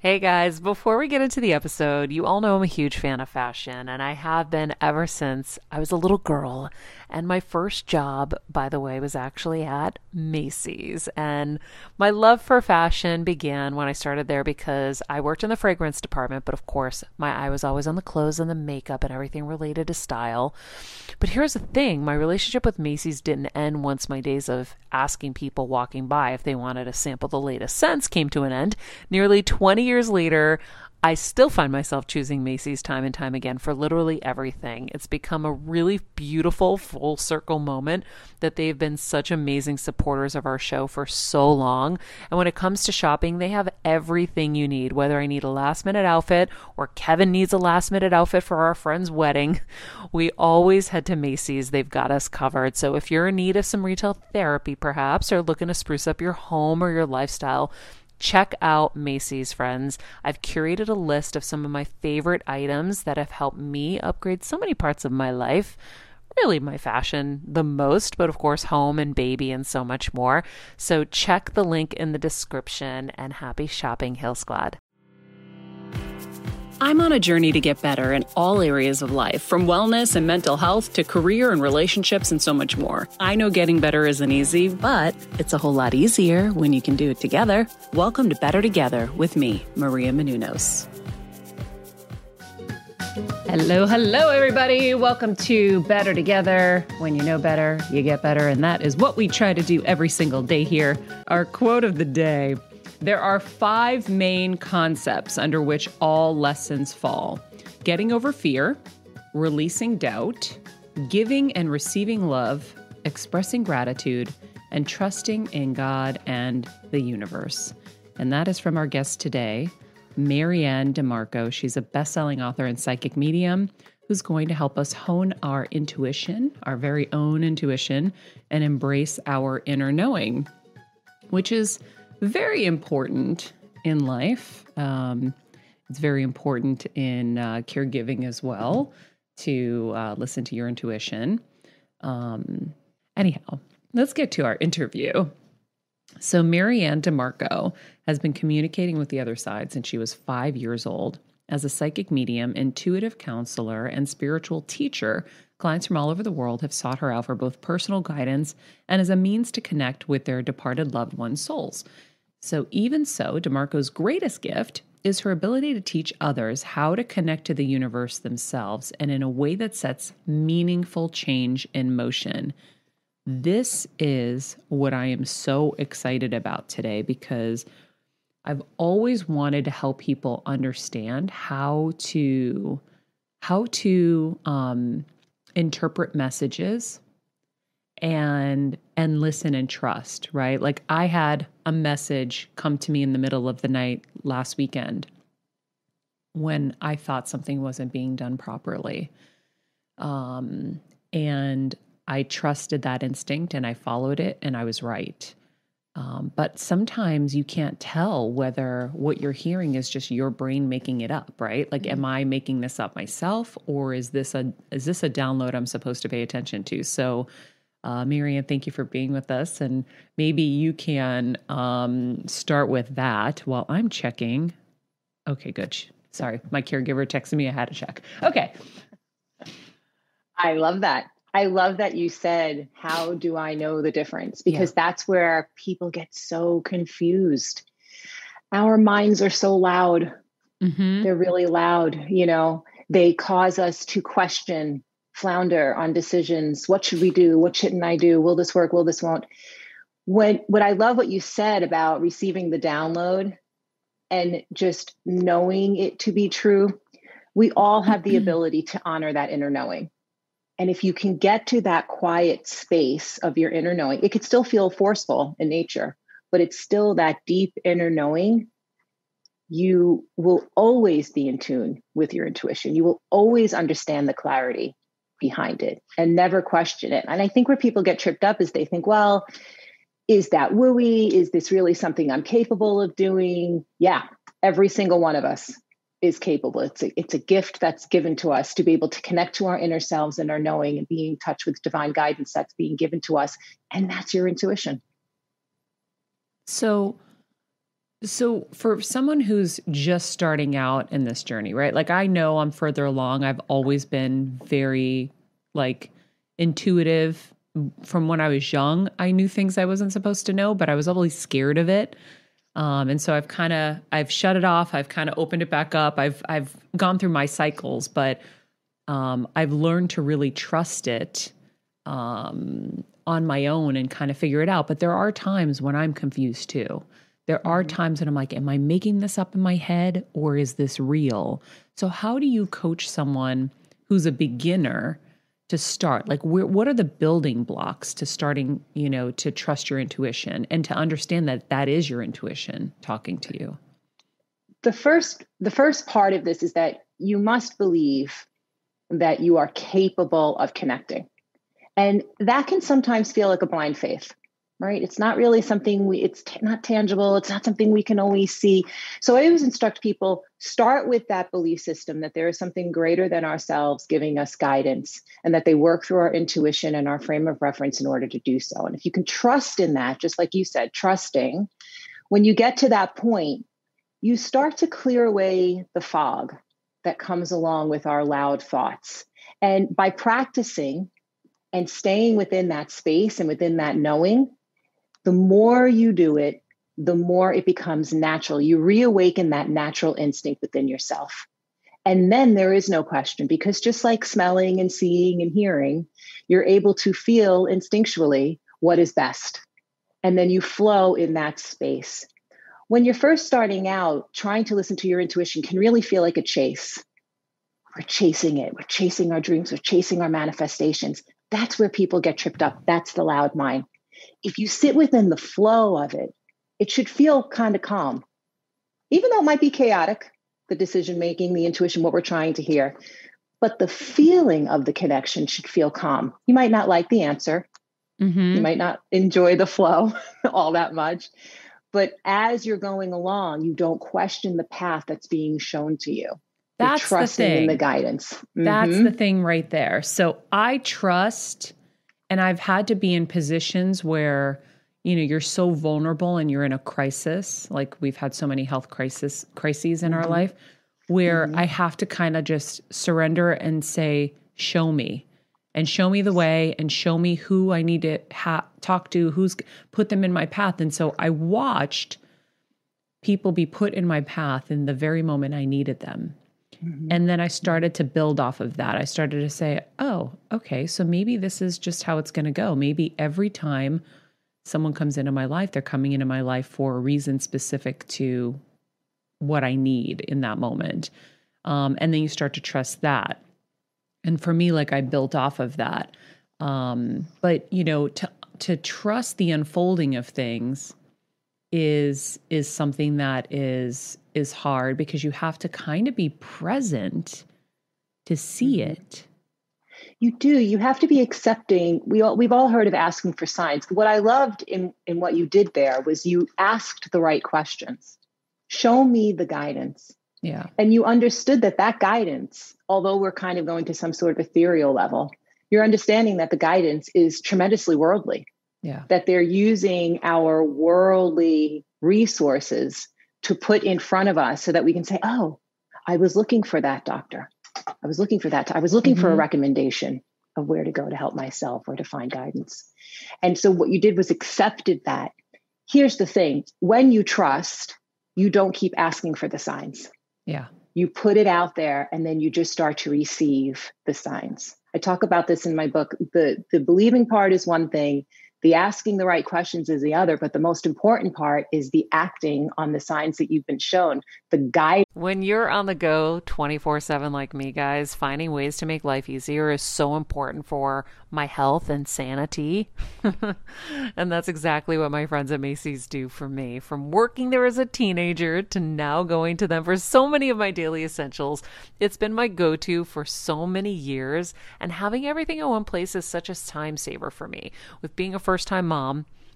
Hey guys, before we get into the episode, you all know I'm a huge fan of fashion, and I have been ever since I was a little girl. And my first job, by the way, was actually at Macy's. And my love for fashion began when I started there because I worked in the fragrance department, but of course, my eye was always on the clothes and the makeup and everything related to style. But here's the thing, my relationship with Macy's didn't end once my days of asking people walking by if they wanted to sample the latest scents came to an end. Nearly 20 years later, I still find myself choosing Macy's time and time again for literally everything. It's become a really beautiful full circle moment that they've been such amazing supporters of our show for so long. And when it comes to shopping, they have everything you need, whether I need a last minute outfit or Kevin needs a last minute outfit for our friend's wedding. We always head to Macy's. They've got us covered. So if you're in need of some retail therapy, perhaps, or looking to spruce up your home or your lifestyle, check out Macy's, friends. I've curated a list of some of my favorite items that have helped me upgrade so many parts of my life. Really, my fashion the most, but of course, home and baby and so much more. So check the link in the description and happy shopping, Hill Squad. I'm on a journey to get better in all areas of life, from wellness and mental health to career and relationships and so much more. I know getting better isn't easy, but it's a whole lot easier when you can do it together. Welcome to Better Together with me, Maria Menounos. Hello, everybody. Welcome to Better Together. When you know better, you get better, and that is what we try to do every single day here. Our quote of the day: there are 5 main concepts under which all lessons fall: getting over fear, releasing doubt, giving and receiving love, expressing gratitude, and trusting in God and the universe. And that is from our guest today, Marianne DeMarco. She's a best-selling author and psychic medium who's going to help us hone our intuition, our very own intuition, and embrace our inner knowing, which is very important in life. It's very important in caregiving as well, to listen to your intuition. Anyhow, let's get to our interview. So Marianne DeMarco has been communicating with the other side since she was 5 years old. As a psychic medium, intuitive counselor, and spiritual teacher, clients from all over the world have sought her out for both personal guidance and as a means to connect with their departed loved ones' souls. So even so, DeMarco's greatest gift is her ability to teach others how to connect to the universe themselves and in a way that sets meaningful change in motion. This is what I am so excited about today, because I've always wanted to help people understand how to interpret messages and listen and trust, right? Like, I had a message come to me in the middle of the night last weekend when I thought something wasn't being done properly. And I trusted that instinct and I followed it and I was right. But sometimes you can't tell whether what you're hearing is just your brain making it up, right? Like, am I making this up myself, or is this a download I'm supposed to pay attention to? So, Marianne, thank you for being with us, and maybe you can start with that while I'm checking. Okay, good. Sorry, my caregiver texted me. I had to check. Okay. I love that. I love that you said, how do I know the difference? Because that's where people get so confused. Our minds are so loud. Mm-hmm. They're really loud. They cause us to question, flounder on decisions. What should we do? What shouldn't I do? Will this work? Will this won't? What I love what you said about receiving the download and just knowing it to be true. We all have the ability to honor that inner knowing. And if you can get to that quiet space of your inner knowing, it could still feel forceful in nature, but it's still that deep inner knowing. You will always be in tune with your intuition. You will always understand the clarity behind it and never question it. And I think where people get tripped up is they think, well, is that wooey? Is this really something I'm capable of doing? Yeah, every single one of us is capable. It's a gift that's given to us to be able to connect to our inner selves and our knowing and be in touch with divine guidance that's being given to us. And that's your intuition. So So for someone who's just starting out in this journey, right? Like I know I'm further along. I've always been very like intuitive. From when I was young, I knew things I wasn't supposed to know, but I was always scared of it. And so I've shut it off. I've kind of opened it back up. I've gone through my cycles, but I've learned to really trust it on my own and kind of figure it out. But there are times when I'm confused too. There are times when I'm like, am I making this up in my head or is this real? So how do you coach someone who's a beginner to start? Like, what are the building blocks to starting, to trust your intuition and to understand that that is your intuition talking to you? The first part of this is that you must believe that you are capable of connecting. And that can sometimes feel like a blind faith, right? It's not really something it's not tangible. It's not something we can always see. So I always instruct people, start with that belief system that there is something greater than ourselves giving us guidance and that they work through our intuition and our frame of reference in order to do so. And if you can trust in that, just like you said, trusting, when you get to that point, you start to clear away the fog that comes along with our loud thoughts. And by practicing and staying within that space and within that knowing, the more you do it, the more it becomes natural. You reawaken that natural instinct within yourself. And then there is no question, because just like smelling and seeing and hearing, you're able to feel instinctually what is best. And then you flow in that space. When you're first starting out, trying to listen to your intuition can really feel like a chase. We're chasing it. We're chasing our dreams. We're chasing our manifestations. That's where people get tripped up. That's the loud mind. If you sit within the flow of it, it should feel kind of calm, even though it might be chaotic, the decision-making, the intuition, what we're trying to hear. But the feeling of the connection should feel calm. You might not like the answer. You might not enjoy the flow all that much. But as you're going along, you don't question the path that's being shown to you. That's you're trusting the thing. In the guidance. That's the thing right there. So I trust, and I've had to be in positions where, you're so vulnerable and you're in a crisis. Like we've had so many health crises in our life where I have to kind of just surrender and say, show me. And show me the way and show me who I need to talk to, who's put them in my path. And so I watched people be put in my path in the very moment I needed them. And then I started to build off of that. I started to say, oh, okay, so maybe this is just how it's going to go. Maybe every time someone comes into my life, they're coming into my life for a reason specific to what I need in that moment. And then you start to trust that. And for me, like I built off of that. But to trust the unfolding of things is something that is hard because you have to kind of be present to see it. You do. You have to be accepting. We've all heard of asking for signs. What I loved in what you did there was you asked the right questions. Show me the guidance. Yeah. And you understood that guidance, although we're kind of going to some sort of ethereal level, you're understanding that the guidance is tremendously worldly. Yeah. That they're using our worldly resources to put in front of us so that we can say, oh, I was looking for that doctor. I was looking for that. I was looking for a recommendation of where to go to help myself or to find guidance. And so what you did was accepted that. Here's the thing. When you trust, you don't keep asking for the signs. Yeah. You put it out there and then you just start to receive the signs. I talk about this in my book. The believing part is one thing. The asking the right questions is the other, but the most important part is the acting on the signs that you've been shown, the guide. When you're on the go 24/7 like me, guys, finding ways to make life easier is so important for my health and sanity. And that's exactly what my friends at Macy's do for me. From working there as a teenager to now going to them for so many of my daily essentials, it's been my go-to for so many years. And having everything in one place is such a time saver for me. With being a first-time mom,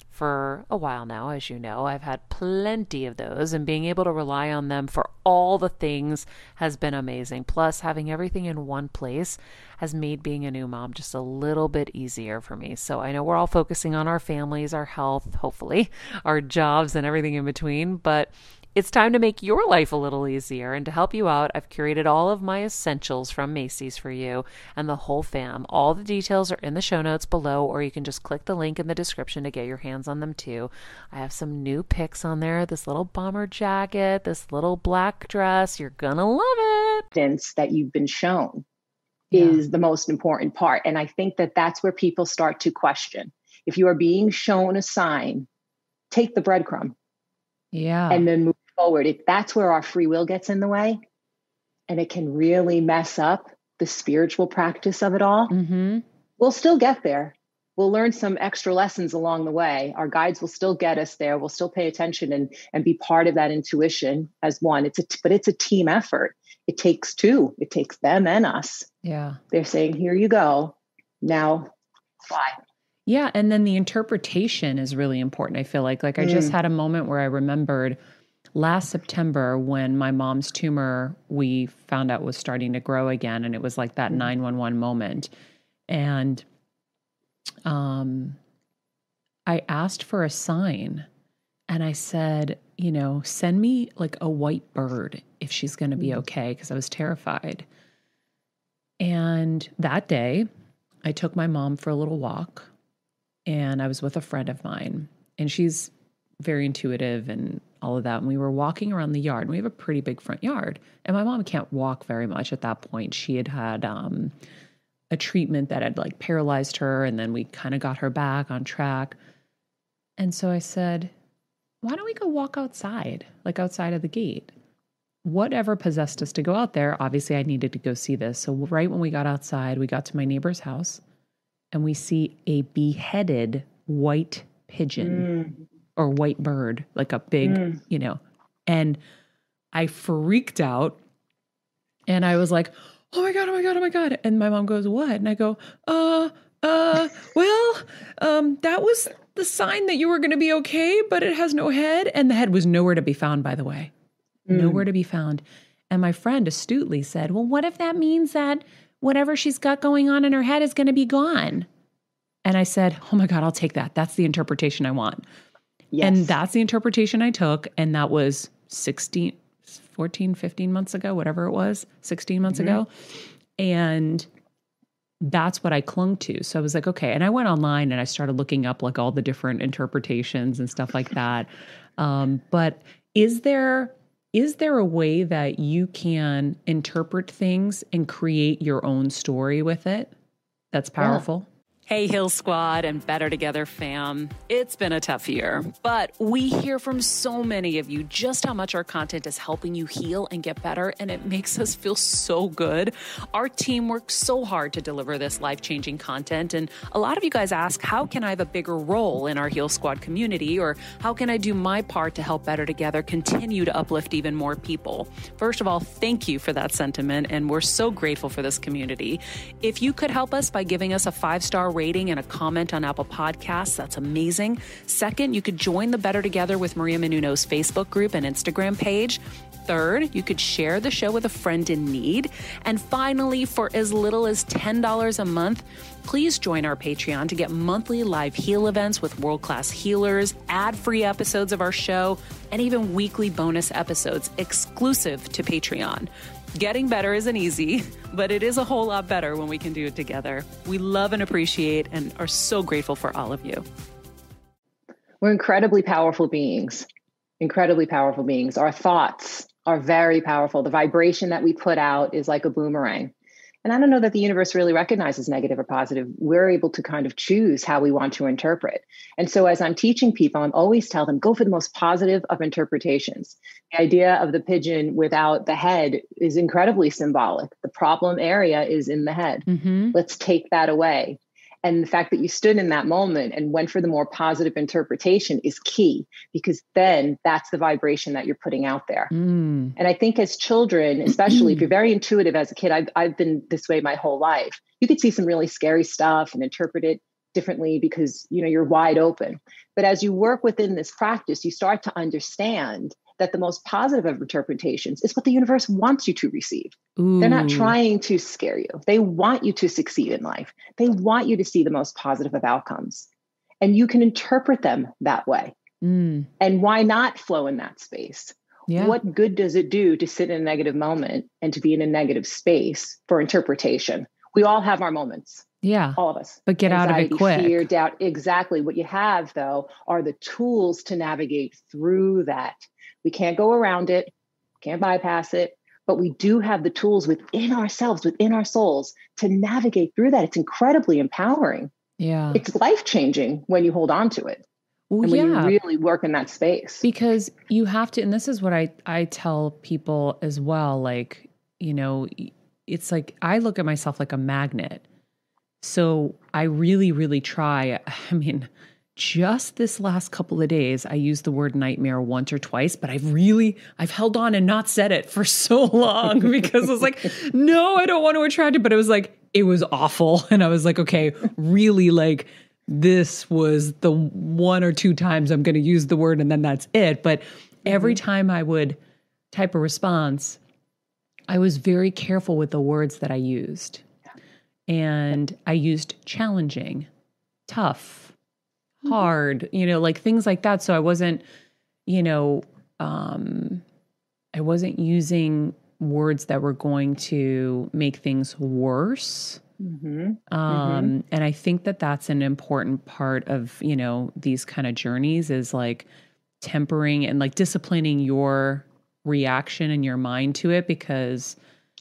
for a while now, as you know. I've had plenty of those, and being able to rely on them for all the things has been amazing. Plus, having everything in one place has made being a new mom just a little bit easier for me. So I know we're all focusing on our families, our health, hopefully, our jobs, and everything in between, but it's time to make your life a little easier. And to help you out, I've curated all of my essentials from Macy's for you and the whole fam. All the details are in the show notes below, or you can just click the link in the description to get your hands on them too. I have some new picks on there. This little bomber jacket, this little black dress. You're gonna love it. Evidence that you've been shown is the most important part. And I think that that's where people start to question. If you are being shown a sign, take the breadcrumb. Yeah. And then move forward. That's where our free will gets in the way. And it can really mess up the spiritual practice of it all. Mm-hmm. We'll still get there. We'll learn some extra lessons along the way. Our guides will still get us there. We'll still pay attention and be part of that intuition as one. But it's a team effort. It takes two. It takes them and us. Yeah. They're saying, here you go. Now fly. Yeah. And then the interpretation is really important. I feel like I just had a moment where I remembered last September when my mom's tumor, we found out was starting to grow again. And it was like that 911 moment. And I asked for a sign and I said, send me like a white bird if she's going to be okay. Cause I was terrified. And that day I took my mom for a little walk. And I was with a friend of mine, and she's very intuitive and all of that. And we were walking around the yard, and we have a pretty big front yard. And my mom can't walk very much at that point. She had had a treatment that had like paralyzed her, and then we kind of got her back on track. And so I said, why don't we go walk outside, like outside of the gate? Whatever possessed us to go out there, obviously I needed to go see this. So right when we got outside, we got to my neighbor's house. And we see a beheaded white pigeon or white bird, like a big, and I freaked out and I was like, oh my God, oh my God, oh my God. And my mom goes, what? And I go, that was the sign that you were going to be okay, but it has no head. And the head was nowhere to be found, by the way, nowhere to be found. And my friend astutely said, well, what if that means that whatever she's got going on in her head is going to be gone? And I said, oh my God, I'll take that. That's the interpretation I want. Yes. And that's the interpretation I took. And that was 15 months ago, whatever it was, 16 months ago. And that's what I clung to. So I was like, okay. And I went online and I started looking up like all the different interpretations and stuff like that. But is there a way that you can interpret things and create your own story with it that's powerful? Hey, Heal Squad and Better Together fam. It's been a tough year, but we hear from so many of you just how much our content is helping you heal and get better, and it makes us feel so good. Our team works so hard to deliver this life-changing content, and a lot of you guys ask, how can I have a bigger role in our Heal Squad community, or how can I do my part to help Better Together continue to uplift even more people? First of all, thank you for that sentiment, and we're so grateful for this community. If you could help us by giving us a 5-star rating and a comment on Apple Podcasts, that's amazing. Second, you could join the Better Together with Maria Menounos Facebook group and Instagram page. Third, you could share the show with a friend in need. And finally, for as little as $10 a month, please join our Patreon to get monthly live heal events with world-class healers, ad-free episodes of our show, and even weekly bonus episodes exclusive to Patreon. Getting better isn't easy, but it is a whole lot better when we can do it together. We love and appreciate and are so grateful for all of you. We're incredibly powerful beings. Incredibly powerful beings. Our thoughts are very powerful. The vibration that we put out is like a boomerang. And I don't know that the universe really recognizes negative or positive. We're able to kind of choose how we want to interpret. And so as I'm teaching people, I'm always tell them, go for the most positive of interpretations. The idea of the pigeon without the head is incredibly symbolic. The problem area is in the head. Let's take that away. And the fact that you stood in that moment and went for the more positive interpretation is key, because then that's the vibration that you're putting out there. And I think as children, especially if you're very intuitive as a kid, I've been this way my whole life. You could see some really scary stuff and interpret it differently because, you're wide open. But as you work within this practice, you start to understand that the most positive of interpretations is what the universe wants you to receive. Ooh. They're not trying to scare you. They want you to succeed in life. They want you to see the most positive of outcomes. And you can interpret them that way. And why not flow in that space? Yeah. What good does it do to sit in a negative moment and to be in a negative space for interpretation? We all have our moments. Yeah. All of us. But get Anxiety, out of it quick. Fear, doubt. Exactly. What you have, though, are the tools to navigate through that. We can't go around it, can't bypass it, but we do have the tools within ourselves, within our souls to navigate through that. It's incredibly empowering. Yeah. It's life-changing when you hold on to it. Well, and when you really work in that space. Because you have to, and this is what I tell people as well, like, it's like I look at myself like a magnet. So I really, really try. I mean, just this last couple of days, I used the word nightmare once or twice, but I've held on and not said it for so long because I was like, no, I don't want to attract it. But it was like, it was awful. And I was like, okay, really, like, this was the 1 or 2 times I'm going to use the word and then that's it. But every time I would type a response, I was very careful with the words that I used. And I used challenging, tough, hard, like things like that. So I wasn't, I wasn't using words that were going to make things worse. And I think that that's an important part of, these kind of journeys is like tempering and like disciplining your reaction and your mind to it because,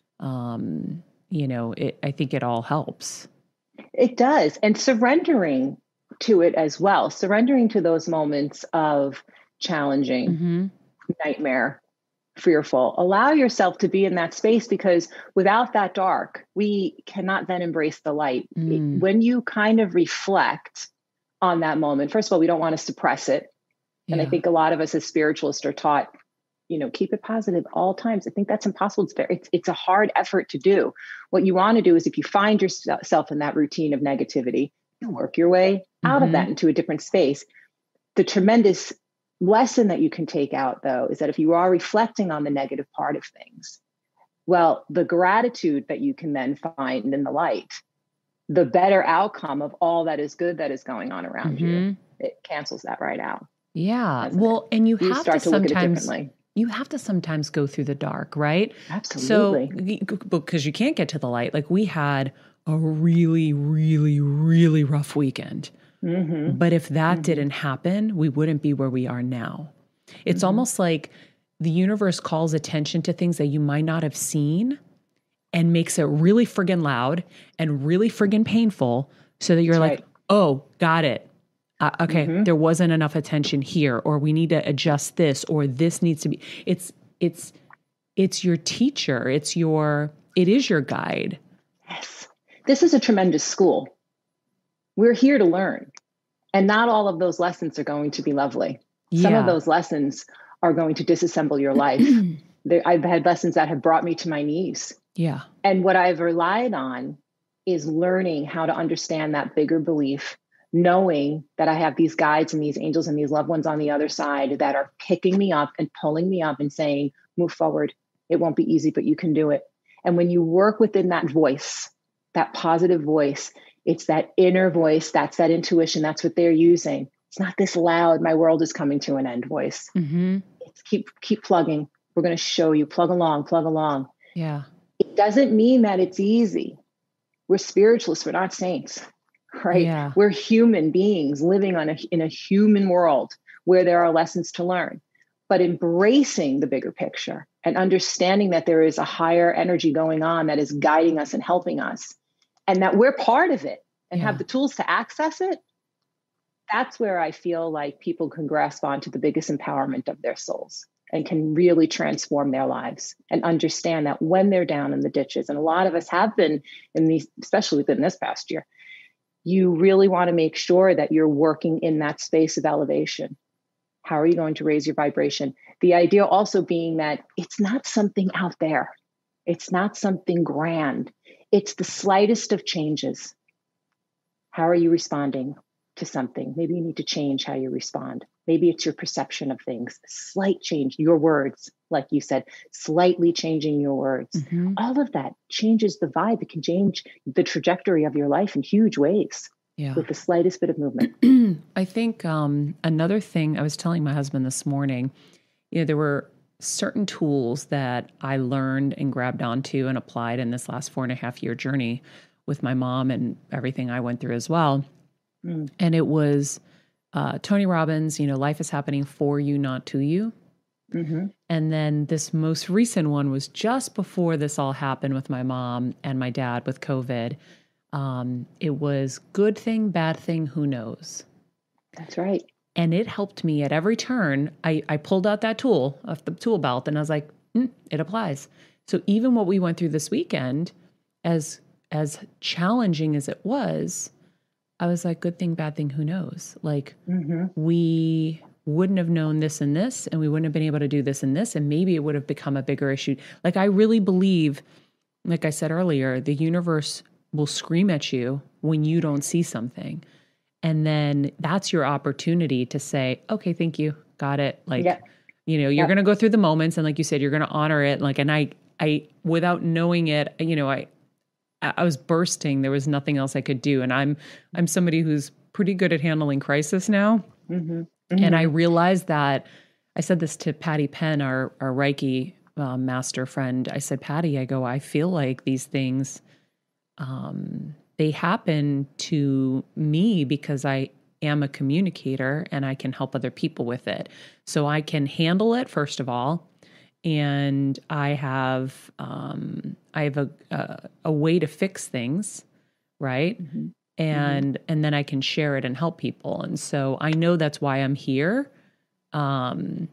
I think it all helps. It does. And surrendering to it as well, surrendering to those moments of challenging, nightmare, fearful. Allow yourself to be in that space because without that dark, we cannot then embrace the light. When you kind of reflect on that moment, first of all, we don't want to suppress it. And I think a lot of us as spiritualists are taught, keep it positive all times. I think that's impossible. It's a hard effort to do. What you want to do is if you find yourself in that routine of negativity, you work your way out of that into a different space. The tremendous lesson that you can take out, though, is that if you are reflecting on the negative part of things, well, the gratitude that you can then find in the light, the better outcome of all that is good that is going on around you, it cancels that right out. Yeah. Well, and you have start to look at it differently. You have to sometimes go through the dark, right? Absolutely. So, because you can't get to the light. Like we had a really, really, really rough weekend. But if that didn't happen, we wouldn't be where we are now. It's almost like the universe calls attention to things that you might not have seen and makes it really friggin' loud and really friggin' painful so that you're like, oh, got it. Okay, there wasn't enough attention here, or we need to adjust this, or this needs to be, it's your teacher. It is your guide. Yes. This is a tremendous school. We're here to learn. And not all of those lessons are going to be lovely. Some of those lessons are going to disassemble your life. I've had lessons that have brought me to my knees. Yeah. And what I've relied on is learning how to understand that bigger belief, knowing that I have these guides and these angels and these loved ones on the other side that are picking me up and pulling me up and saying, move forward. It won't be easy, but you can do it. And when you work within that voice, that positive voice, it's that inner voice, that's that intuition, that's what they're using. It's not this loud, my world is coming to an end voice. It's keep plugging. We're going to show you, plug along. Yeah. It doesn't mean that it's easy. We're spiritualists, we're not saints. Right? Yeah. We're human beings living in a human world where there are lessons to learn, but embracing the bigger picture and understanding that there is a higher energy going on that is guiding us and helping us and that we're part of it and have the tools to access it. That's where I feel like people can grasp onto the biggest empowerment of their souls and can really transform their lives and understand that when they're down in the ditches, and a lot of us have been in these, especially within this past year, you really want to make sure that you're working in that space of elevation. How are you going to raise your vibration? The idea also being that it's not something out there. It's not something grand. It's the slightest of changes. How are you responding to something? Maybe you need to change how you respond. Maybe it's your perception of things, slight change, your words, like you said, slightly changing your words. All of that changes the vibe. It can change the trajectory of your life in huge ways with the slightest bit of movement. I think another thing I was telling my husband this morning, there were certain tools that I learned and grabbed onto and applied in this last 4.5-year journey with my mom and everything I went through as well. And it was Tony Robbins, life is happening for you, not to you. And then this most recent one was just before this all happened with my mom and my dad with COVID. It was good thing, bad thing, who knows? That's right. And it helped me at every turn. I pulled out that tool off the tool belt and I was like, it applies. So even what we went through this weekend, as challenging as it was, I was like, good thing, bad thing, who knows? Like we wouldn't have known this and this, and we wouldn't have been able to do this and this, and maybe it would have become a bigger issue. Like I really believe, like I said earlier, the universe will scream at you when you don't see something. And then that's your opportunity to say, okay, thank you. Got it. Like, you're going to go through the moments. And like you said, you're going to honor it. Like, and I, without knowing it, I was bursting. There was nothing else I could do. And I'm somebody who's pretty good at handling crisis now. And I realized that I said this to Patty Penn, our Reiki master friend. I said, Patty, I feel like these things, they happen to me because I am a communicator and I can help other people with it. So I can handle it, first of all. And I have a way to fix things, right? And then I can share it and help people. And so I know that's why I'm here. And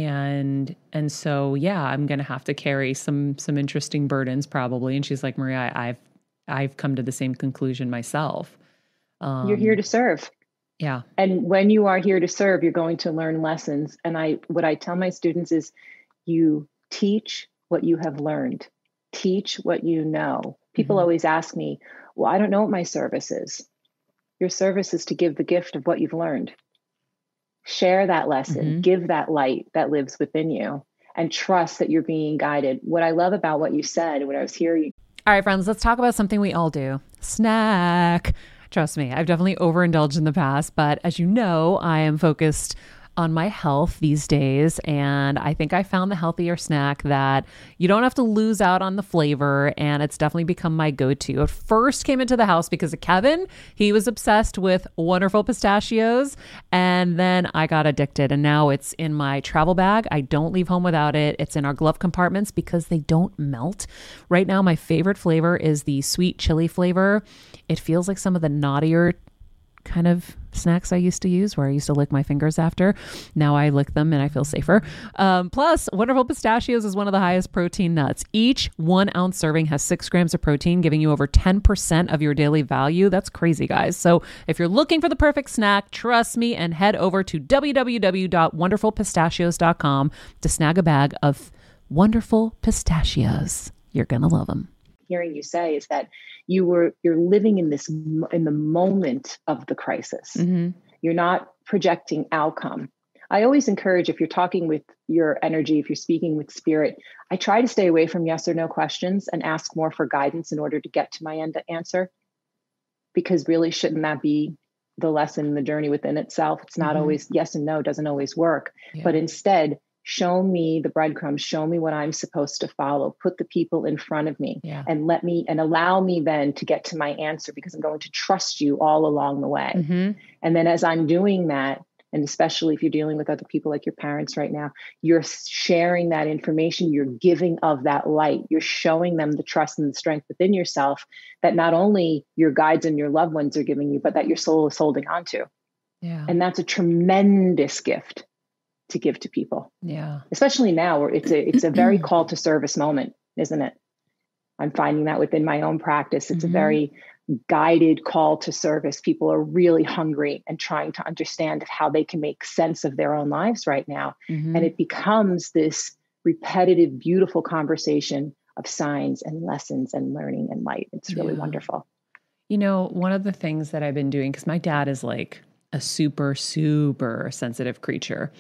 so, I'm going to have to carry some interesting burdens probably. And she's like, Maria, I've come to the same conclusion myself. You're here to serve. Yeah. And when you are here to serve, you're going to learn lessons. And what I tell my students is you teach what you have learned, teach what you know. People always ask me, well, I don't know what my service is. Your service is to give the gift of what you've learned. Share that lesson, give that light that lives within you, and trust that you're being guided. What I love about what you said when I was hearing. All right, friends, let's talk about something we all do. Snack. Trust me, I've definitely overindulged in the past, but as you know, I am focused on my health these days. And I think I found the healthier snack that you don't have to lose out on the flavor. And it's definitely become my go-to. It first came into the house because of Kevin. He was obsessed with Wonderful Pistachios. And then I got addicted. And now it's in my travel bag. I don't leave home without it. It's in our glove compartments because they don't melt. Right now, my favorite flavor is the sweet chili flavor. It feels like some of the naughtier kind of snacks I used to use where I used to lick my fingers after. Now I lick them and I feel safer. Plus, Wonderful Pistachios is one of the highest protein nuts. Each 1 ounce serving has 6 grams of protein, giving you over 10% of your daily value. That's crazy, guys. So if you're looking for the perfect snack, trust me and head over to www.wonderfulpistachios.com to snag a bag of Wonderful Pistachios. You're going to love them. Hearing you say is that you're living in the moment of the crisis. You're not projecting outcome. I always encourage, if you're talking with your energy, if you're speaking with spirit, I try to stay away from yes or no questions and ask more for guidance in order to get to my end answer. Because really, shouldn't that be the lesson, the journey within itself? It's not always yes and no, doesn't always work, but instead, show me the breadcrumbs, show me what I'm supposed to follow, put the people in front of me and allow me then to get to my answer, because I'm going to trust you all along the way. And then as I'm doing that, and especially if you're dealing with other people like your parents right now, you're sharing that information, you're giving of that light, you're showing them the trust and the strength within yourself that not only your guides and your loved ones are giving you, but that your soul is holding on to. And that's a tremendous gift to give to people. Especially now where it's a very call to service moment, isn't it? I'm finding that within my own practice. It's a very guided call to service. People are really hungry and trying to understand how they can make sense of their own lives right now. And it becomes this repetitive, beautiful conversation of signs and lessons and learning and light. It's really wonderful. You know, one of the things that I've been doing, because my dad is like a super, super sensitive creature,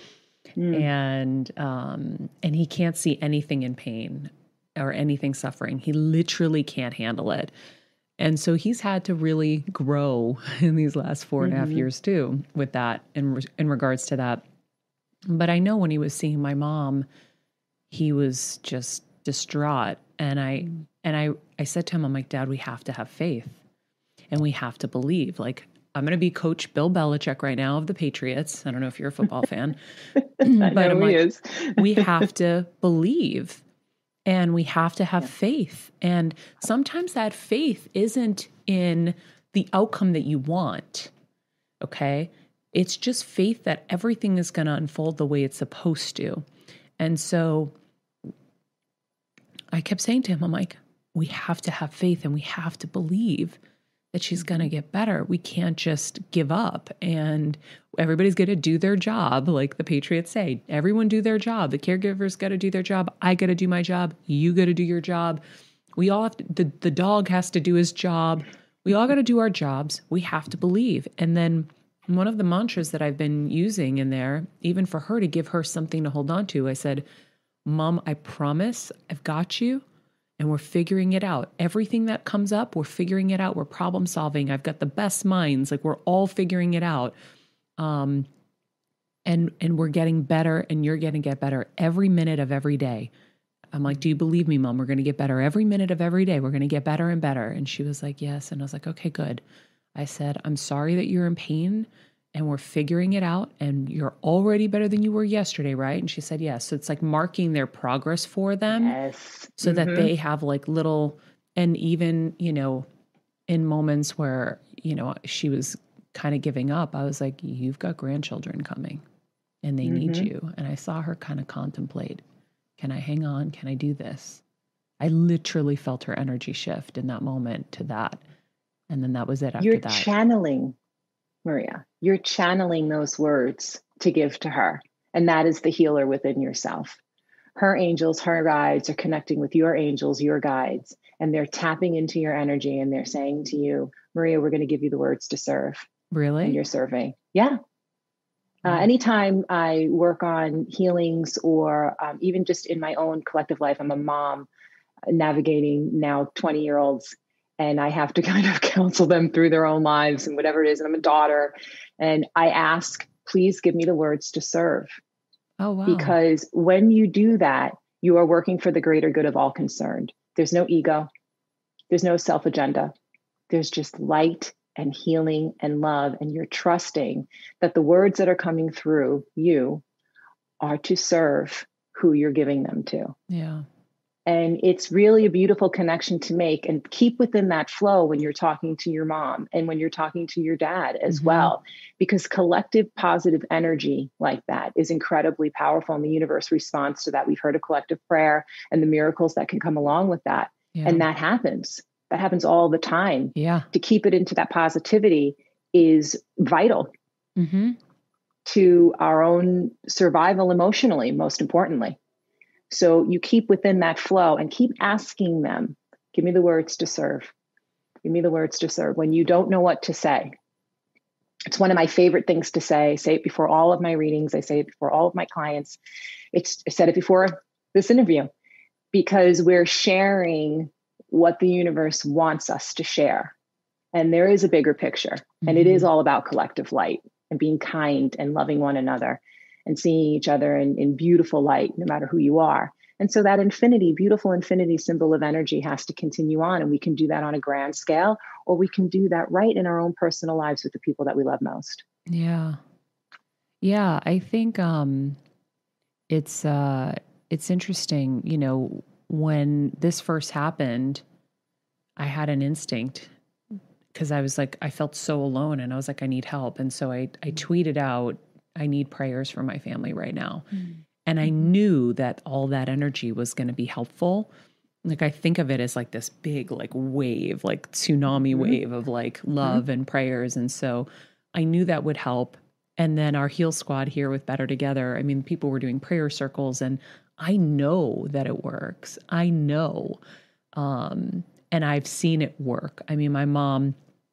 and he can't see anything in pain or anything suffering. He literally can't handle it. And so he's had to really grow in these last 4.5 years too, with that in regards to that. But I know when he was seeing my mom, he was just distraught. And I said to him, I'm like, Dad, we have to have faith and we have to believe. Like, I'm going to be Coach Bill Belichick right now of the Patriots. I don't know if you're a football fan, but I'm like, we have to believe. And we have to have faith. And sometimes that faith isn't in the outcome that you want. Okay. It's just faith that everything is going to unfold the way it's supposed to. And so I kept saying to him, I'm like, we have to have faith and we have to believe that she's going to get better. We can't just give up, and everybody's going to do their job. Like the Patriots say, everyone do their job. The caregiver's got to do their job. I got to do my job. You got to do your job. We all have to, the dog has to do his job. We all got to do our jobs. We have to believe. And then one of the mantras that I've been using in there, even for her to give her something to hold on to, I said, Mom, I promise I've got you. And we're figuring it out. Everything that comes up, we're figuring it out. We're problem solving. I've got the best minds. Like, we're all figuring it out. And we're getting better, and you're going to get better every minute of every day. I'm like, do you believe me, Mom? We're going to get better every minute of every day. We're going to get better and better. And she was like, yes. And I was like, okay, good. I said, I'm sorry that you're in pain, and we're figuring it out, and you're already better than you were yesterday, right? And she said, yes. So it's like marking their progress for them, so that they have like little, and even, you know, in moments where, you know, she was kind of giving up, I was like, you've got grandchildren coming and they need you. And I saw her kind of contemplate, can I hang on? Can I do this? I literally felt her energy shift in that moment to that. And then that was it after You're that. Channeling, Maria, you're channeling those words to give to her. And that is the healer within yourself. Her angels, her guides are connecting with your angels, your guides, and they're tapping into your energy, and they're saying to you, Maria, we're going to give you the words to serve. Really? And you're serving. Yeah. Anytime I work on healings, or even just in my own collective life, I'm a mom navigating now 20-year-olds, and I have to kind of counsel them through their own lives and whatever it is. And I'm a daughter, and I ask, please give me the words to serve. Oh, wow. Because when you do that, you are working for the greater good of all concerned. There's no ego. There's no self-agenda. There's just light and healing and love. And you're trusting that the words that are coming through you are to serve who you're giving them to. Yeah. And it's really a beautiful connection to make, and keep within that flow when you're talking to your mom and when you're talking to your dad as well, because collective positive energy like that is incredibly powerful, and the universe responds to that. We've heard of collective prayer and the miracles that can come along with that. Yeah. And that happens. That happens all the time. Yeah. To keep it into that positivity is vital to our own survival emotionally, most importantly. So you keep within that flow and keep asking them, give me the words to serve. Give me the words to serve. When you don't know what to say, it's one of my favorite things to say. I say it before all of my readings. I say it before all of my clients. I said it before this interview, because we're sharing what the universe wants us to share. And there is a bigger picture, and it is all about collective light and being kind and loving one another, and seeing each other in beautiful light, no matter who you are. And so that infinity, beautiful infinity symbol of energy has to continue on. And we can do that on a grand scale, or we can do that right in our own personal lives with the people that we love most. Yeah. Yeah. I think it's interesting, you know, when this first happened, I had an instinct, because I was like, I felt so alone, and I was like, I need help. And so I tweeted out, I need prayers for my family right now. And I knew that all that energy was going to be helpful. Like, I think of it as like this big, like wave, like tsunami wave of like love and prayers. And so I knew that would help. And then our Heal Squad here with Better Together, I mean, people were doing prayer circles, and I know that it works. I know. And I've seen it work. I mean, my mom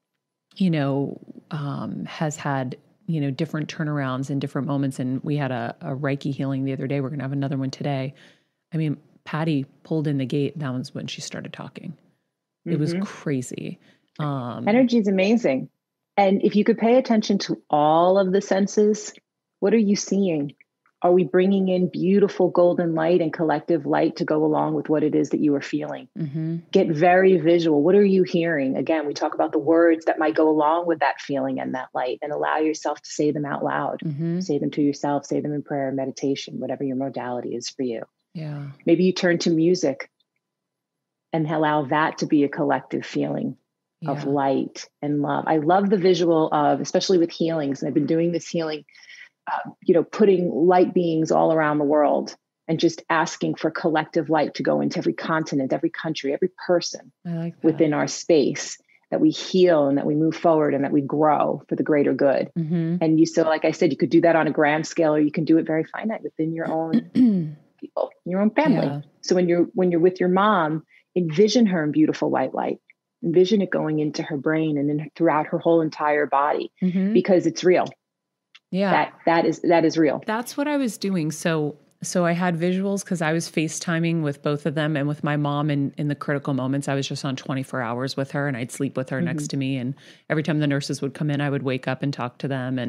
has had, different turnarounds and different moments. And we had a Reiki healing the other day. We're going to have another one today. I mean, Patty pulled in the gate. That was when she started talking. It was crazy. Energy is amazing. And if you could pay attention to all of the senses, what are you seeing? Are we bringing in beautiful golden light and collective light to go along with what it is that you are feeling? Get very visual. What are you hearing? Again, we talk about the words that might go along with that feeling and that light, and allow yourself to say them out loud. Say them to yourself, say them in prayer, meditation, whatever your modality is for you. Yeah. Maybe you turn to music and allow that to be a collective feeling of light and love. I love the visual of, especially with healings, and I've been doing this healing, putting light beings all around the world and just asking for collective light to go into every continent, every country, every person within our space, that we heal and that we move forward and that we grow for the greater good. And so like I said, you could do that on a grand scale, or you can do it very finite within your own people, your own family. Yeah. So when you're with your mom, envision her in beautiful white light. Envision it going into her brain and then throughout her whole entire body, because it's real. Yeah. That is real. That's what I was doing. So I had visuals because I was FaceTiming with both of them, and with my mom in the critical moments. I was just on 24 hours with her, and I'd sleep with her next to me. And every time the nurses would come in, I would wake up and talk to them.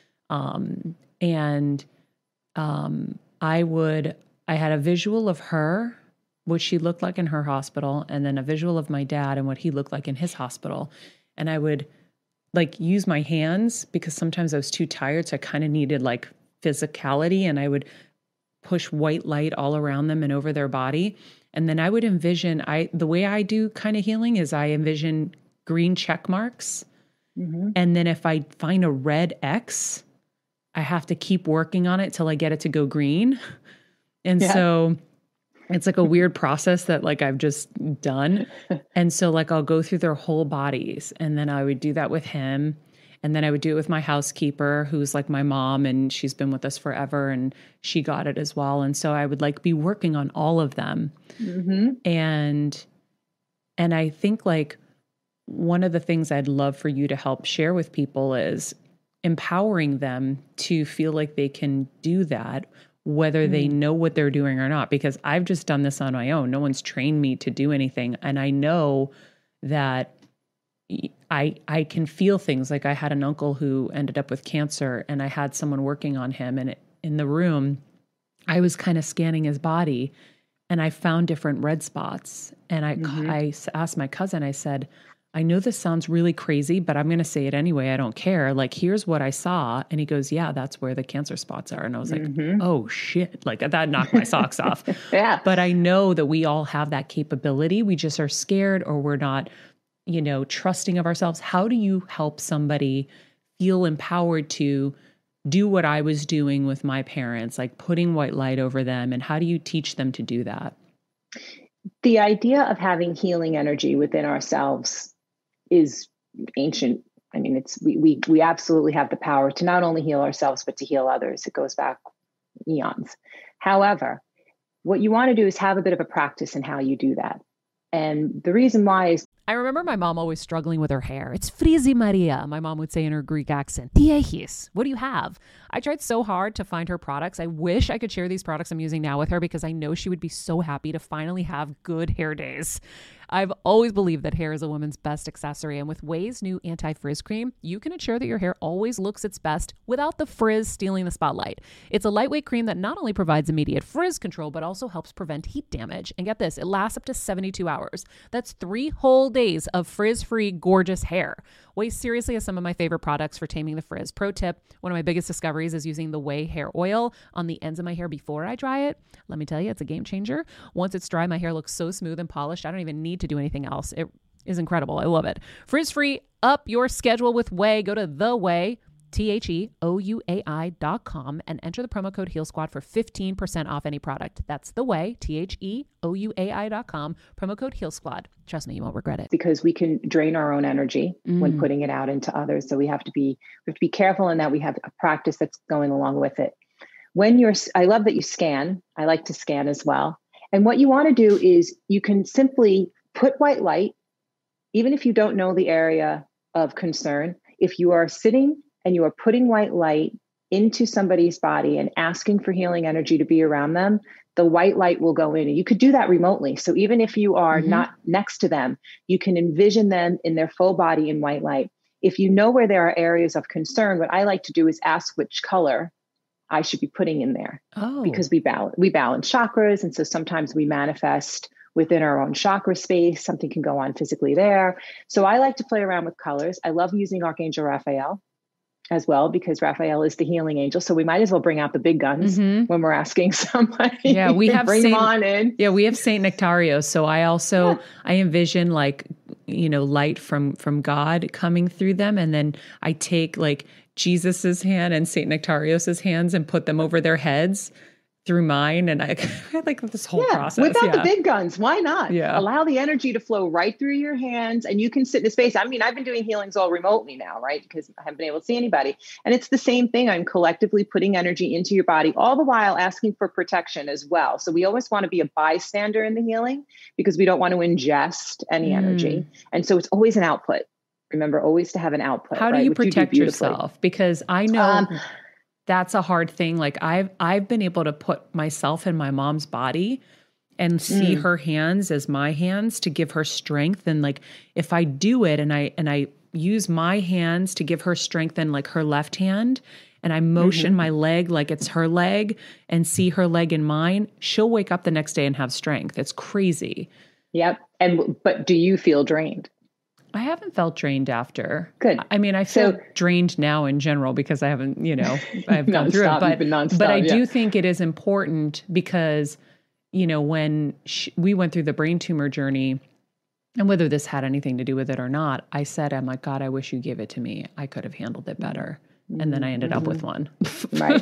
I had a visual of her, what she looked like in her hospital, and then a visual of my dad and what he looked like in his hospital. And I would use my hands, because sometimes I was too tired. So I kind of needed physicality, and I would push white light all around them and over their body. And then I would envision, the way I do kind of healing is I envision green check marks. And then if I find a red X, I have to keep working on it till I get it to go green. And so it's a weird process that I've just done. And so I'll go through their whole bodies, and then I would do that with him. And then I would do it with my housekeeper, who's my mom, and she's been with us forever, and she got it as well. And so I would be working on all of them. And I think one of the things I'd love for you to help share with people is empowering them to feel like they can do that, whether they know what they're doing or not, because I've just done this on my own. No one's trained me to do anything. And I know that I can feel things. I had an uncle who ended up with cancer, and I had someone working on him, and in the room, I was kind of scanning his body, and I found different red spots. And I asked my cousin, I said, I know this sounds really crazy, but I'm going to say it anyway. I don't care. Here's what I saw. And he goes, yeah, that's where the cancer spots are. And I was like, oh shit. That knocked my socks off. Yeah. But I know that we all have that capability. We just are scared, or we're not, trusting of ourselves. How do you help somebody feel empowered to do what I was doing with my parents, putting white light over them? And how do you teach them to do that? The idea of having healing energy within ourselves is ancient. I mean, we absolutely have the power to not only heal ourselves, but to heal others. It goes back eons. However, what you want to do is have a bit of a practice in how you do that. And the reason why is, I remember my mom always struggling with her hair. It's Frizi Maria, my mom would say in her Greek accent. Diehis, what do you have? I tried so hard to find her products. I wish I could share these products I'm using now with her, because I know she would be so happy to finally have good hair days. I've always believed that hair is a woman's best accessory, and with Ouai's new anti-frizz cream, you can ensure that your hair always looks its best without the frizz stealing the spotlight. It's a lightweight cream that not only provides immediate frizz control, but also helps prevent heat damage. And get this, it lasts up to 72 hours. That's 3 whole days of frizz-free, gorgeous hair. Ouai seriously has some of my favorite products for taming the frizz. Pro tip, one of my biggest discoveries is using the Ouai hair oil on the ends of my hair before I dry it. Let me tell you, it's a game changer. Once it's dry, my hair looks so smooth and polished, I don't even need to do anything else. It is incredible. I love it. Frizz-free, up your schedule with Ouai. Go to the Ouai, TheOuai.com, and enter the promo code HealSquad for 15% off any product. That's the Ouai, TheOuai.com, promo code HealSquad. Trust me, you won't regret it. Because we can drain our own energy when putting it out into others. So we have to be careful in that. We have a practice that's going along with it. I love that you scan. I like to scan as well. And what you want to do is you can simply put white light, even if you don't know the area of concern, if you are sitting and you are putting white light into somebody's body and asking for healing energy to be around them, the white light will go in. And you could do that remotely. So even if you are not next to them, you can envision them in their full body in white light. If you know where there are areas of concern, what I like to do is ask which color I should be putting in there. Because we balance chakras. And so sometimes we manifest within our own chakra space. Something can go on physically there. So I like to play around with colors. I love using Archangel Raphael as well, because Raphael is the healing angel. So we might as well bring out the big guns when we're asking somebody. Yeah, we have bring them on in. Yeah, we have Saint Nectarios. So I also I envision like, light from God coming through them, and then I take like Jesus's hand and Saint Nectarios's hands and put them over their heads through mine. And I like this whole process. Without the big guns, why not? Yeah. Allow the energy to flow right through your hands, and you can sit in a space. I mean, I've been doing healings all remotely now, right? Because I haven't been able to see anybody. And it's the same thing. I'm collectively putting energy into your body, all the while asking for protection as well. So we always want to be a bystander in the healing, because we don't want to ingest any energy. And so it's always an output. Remember, always to have an output. How do you protect yourself? Because I know that's a hard thing. Like I've been able to put myself in my mom's body and see her hands as my hands to give her strength. And like, if I do it and I use my hands to give her strength in like her left hand, and I motion my leg like it's her leg and see her leg in mine, she'll wake up the next day and have strength. It's crazy. Yep. But do you feel drained? I haven't felt drained after. Good. I mean, I feel drained now in general because I haven't, I've gone through it. But I do think it is important because, when we went through the brain tumor journey, and whether this had anything to do with it or not, I said, I'm like, God, I wish you gave it to me. I could have handled it better. And then I ended up with one. Right.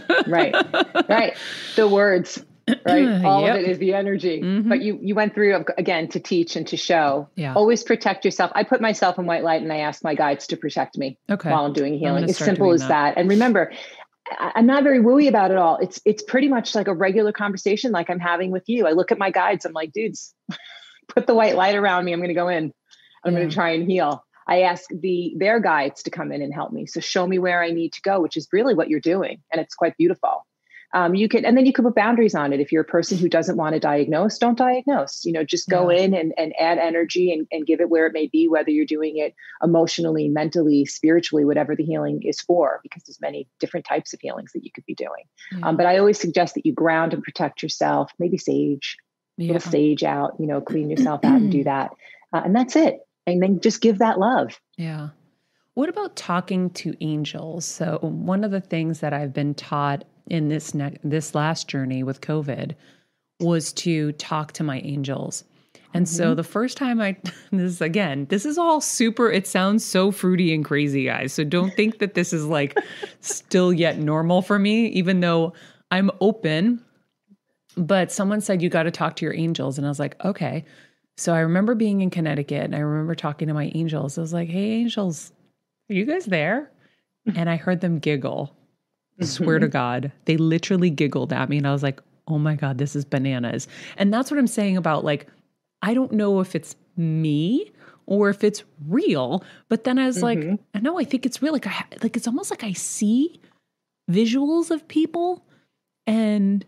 The words. Right. All of it is the energy. But you went through, again, to teach and to show. Yeah. Always protect yourself. I put myself in white light and I ask my guides to protect me while I'm doing healing. It's simple as that. And remember, I'm not very wooey about it all. It's pretty much like a regular conversation like I'm having with you. I look at my guides. I'm like, dudes, put the white light around me. I'm going to go in. I'm going to try and heal. I ask their guides to come in and help me. So show me where I need to go, which is really what you're doing. And it's quite beautiful. You can put boundaries on it. If you're a person who doesn't want to diagnose, don't diagnose, just go in and add energy and give it where it may be, whether you're doing it emotionally, mentally, spiritually, whatever the healing is for, because there's many different types of healings that you could be doing. But I always suggest that you ground and protect yourself, maybe sage, little sage out, clean yourself out and do that. And that's it. And then just give that love. Yeah. What about talking to angels? So one of the things that I've been taught in this last journey with COVID was to talk to my angels. And so the first time this is all super, it sounds so fruity and crazy, guys. So don't think that this is like still yet normal for me, even though I'm open. But someone said, you got to talk to your angels. And I was like, okay. So I remember being in Connecticut and I remember talking to my angels. I was like, hey, angels, are you guys there? And I heard them giggle. Swear to God, they literally giggled at me and I was like, oh my God, this is bananas. And that's what I'm saying about like, I don't know if it's me or if it's real, but then I was like, no, I think it's real. Like, it's almost like I see visuals of people and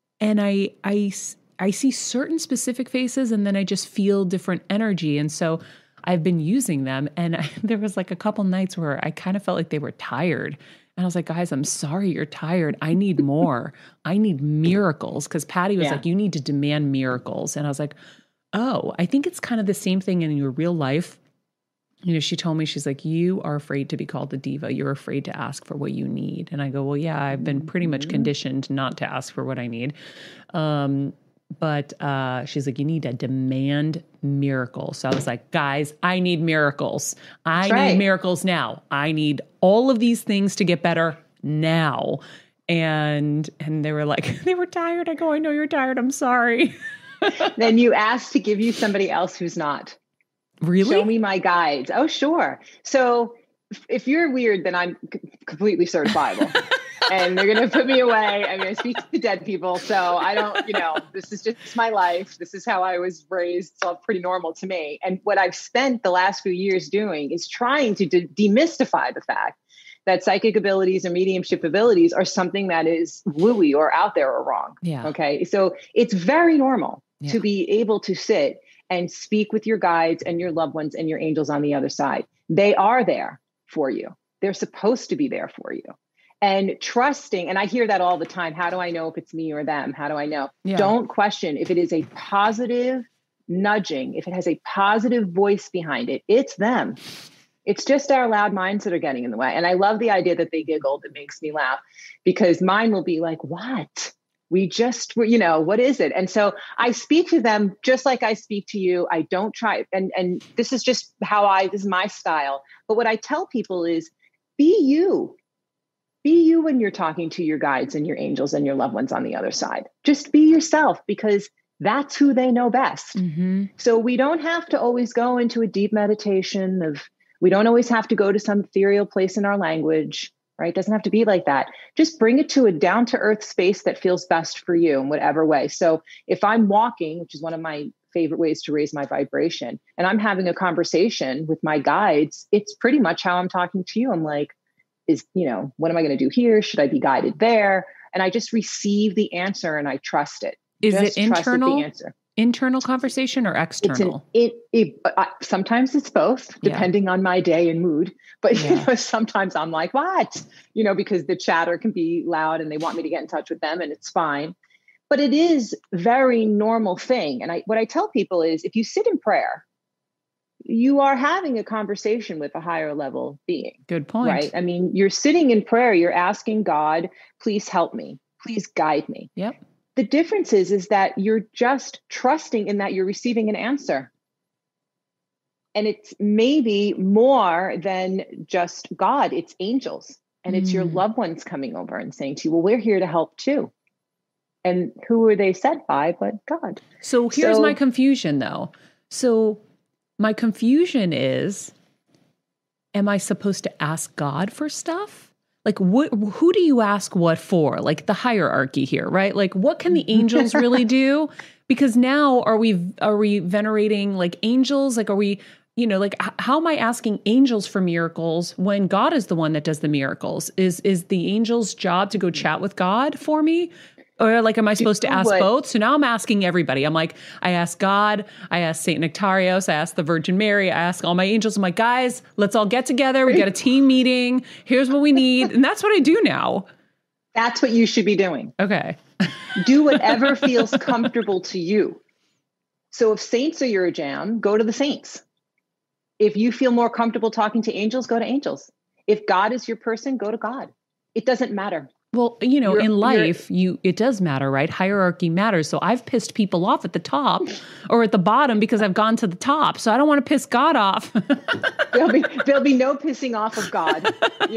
I see certain specific faces and then I just feel different energy. And so I've been using them. And there was like a couple nights where I kind of felt like they were tired. And I was like, guys, I'm sorry you're tired. I need more. I need miracles. Because Patty was like, you need to demand miracles. And I was like, oh, I think it's kind of the same thing in your real life. She told me, she's like, you are afraid to be called a diva. You're afraid to ask for what you need. And I go, well, yeah, I've been pretty much conditioned not to ask for what I need. But she's like, you need to demand miracles. So I was like, guys, I need miracles. I need miracles now. I need all of these things to get better now. And they were like, they were tired. I go, I know you're tired. I'm sorry. Then you ask to give you somebody else who's not. Really? Show me my guides. Oh, sure. So if you're weird, then I'm completely certifiable. And they're going to put me away. I'm going to speak to dead people. So I don't, this is just my life. This is how I was raised. So it's pretty normal to me. And what I've spent the last few years doing is trying to demystify the fact that psychic abilities or mediumship abilities are something that is wooey or out there or wrong. Yeah. Okay. So it's very normal to be able to sit and speak with your guides and your loved ones and your angels on the other side. They are there for you. They're supposed to be there for you. And trusting, and I hear that all the time. How do I know if it's me or them? How do I know? Yeah. Don't question if it is a positive nudging, if it has a positive voice behind it, it's them. It's just our loud minds that are getting in the way. And I love the idea that they giggled. It makes me laugh because mine will be like, what? We just, what is it? And so I speak to them just like I speak to you. I don't try. And this is just this is my style. But what I tell people is be you. Be you when you're talking to your guides and your angels and your loved ones on the other side. Just be yourself because that's who they know best. Mm-hmm. So we don't have to always go into a deep meditation we don't always have to go to some ethereal place in our language, right? It doesn't have to be like that. Just bring it to a down to earth space that feels best for you in whatever way. So if I'm walking, which is one of my favorite ways to raise my vibration, and I'm having a conversation with my guides, it's pretty much how I'm talking to you. I'm like, what am I going to do here? Should I be guided there? And I just receive the answer and I trust it. Is it internal conversation or external? Sometimes it's both, depending on my day and mood. But sometimes I'm like, what? Because the chatter can be loud and they want me to get in touch with them, and it's fine. But it is very normal thing. And what I tell people is, if you sit in prayer, you are having a conversation with a higher level being. Good point. Right? I mean, you're sitting in prayer, you're asking God, please help me, please guide me. Yep. The difference is that you're just trusting in that you're receiving an answer. And it's maybe more than just God, it's angels. And it's your loved ones coming over and saying to you, well, we're here to help too. And who are they sent by but God? So here's my confusion though. So my confusion is, am I supposed to ask God for stuff? Like, who do you ask what for? Like the hierarchy here, right? Like, what can the angels really do? Because now are we venerating like angels? Like, are we, how am I asking angels for miracles when God is the one that does the miracles? Is the angel's job to go chat with God for me? Or like, am I supposed to ask both? So now I'm asking everybody. I'm like, I ask God, I ask Saint Nectarios, I ask the Virgin Mary, I ask all my angels. I'm like, guys, let's all get together. We got a team meeting. Here's what we need. And that's what I do now. That's what you should be doing. Okay. Do whatever feels comfortable to you. So if saints are your jam, go to the saints. If you feel more comfortable talking to angels, go to angels. If God is your person, go to God. It doesn't matter. Well, in life, it does matter, right? Hierarchy matters. So I've pissed people off at the top or at the bottom because I've gone to the top. So I don't want to piss God off. There'll be no pissing off of God.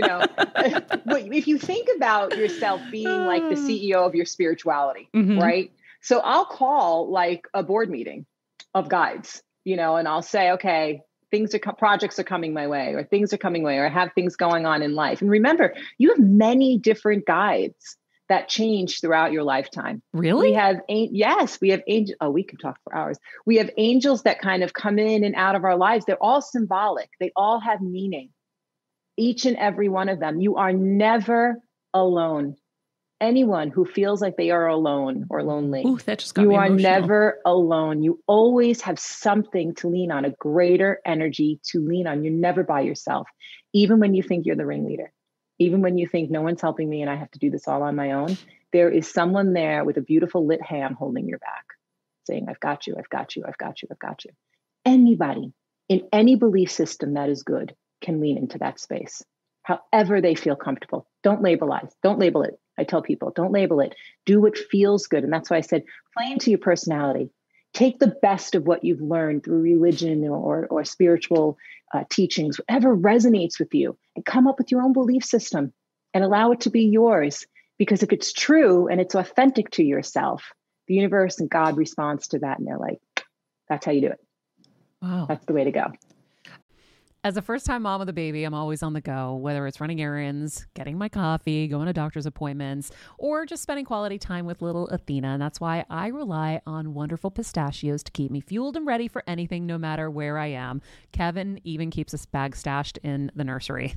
If you think about yourself being like the CEO of your spirituality, right? So I'll call like a board meeting of guides, and I'll say, okay, projects are coming my way, or things are coming my way, or I have things going on in life. And remember, you have many different guides that change throughout your lifetime. Really? We have angels. Oh, we could talk for hours. We have angels that kind of come in and out of our lives. They're all symbolic. They all have meaning. Each and every one of them. You are never alone. Anyone who feels like they are alone or lonely, that just got me emotional. You are never alone. You always have something to lean on, a greater energy to lean on. You're never by yourself, even when you think you're the ringleader, even when you think no one's helping me and I have to do this all on my own. There is someone there with a beautiful lit hand holding your back, saying, I've got you, I've got you, I've got you, I've got you. Anybody in any belief system that is good can lean into that space, however they feel comfortable. Don't label it. I tell people, don't label it. Do what feels good. And that's why I said, play into your personality. Take the best of what you've learned through religion or spiritual teachings, whatever resonates with you, and come up with your own belief system and allow it to be yours. Because if it's true and it's authentic to yourself, the universe and God responds to that. And they're like, that's how you do it. Wow. That's the way to go. As a first-time mom of the baby, I'm always on the go, whether it's running errands, getting my coffee, going to doctor's appointments, or just spending quality time with little Athena. And that's why I rely on Wonderful Pistachios to keep me fueled and ready for anything, no matter where I am. Kevin even keeps a bag stashed in the nursery.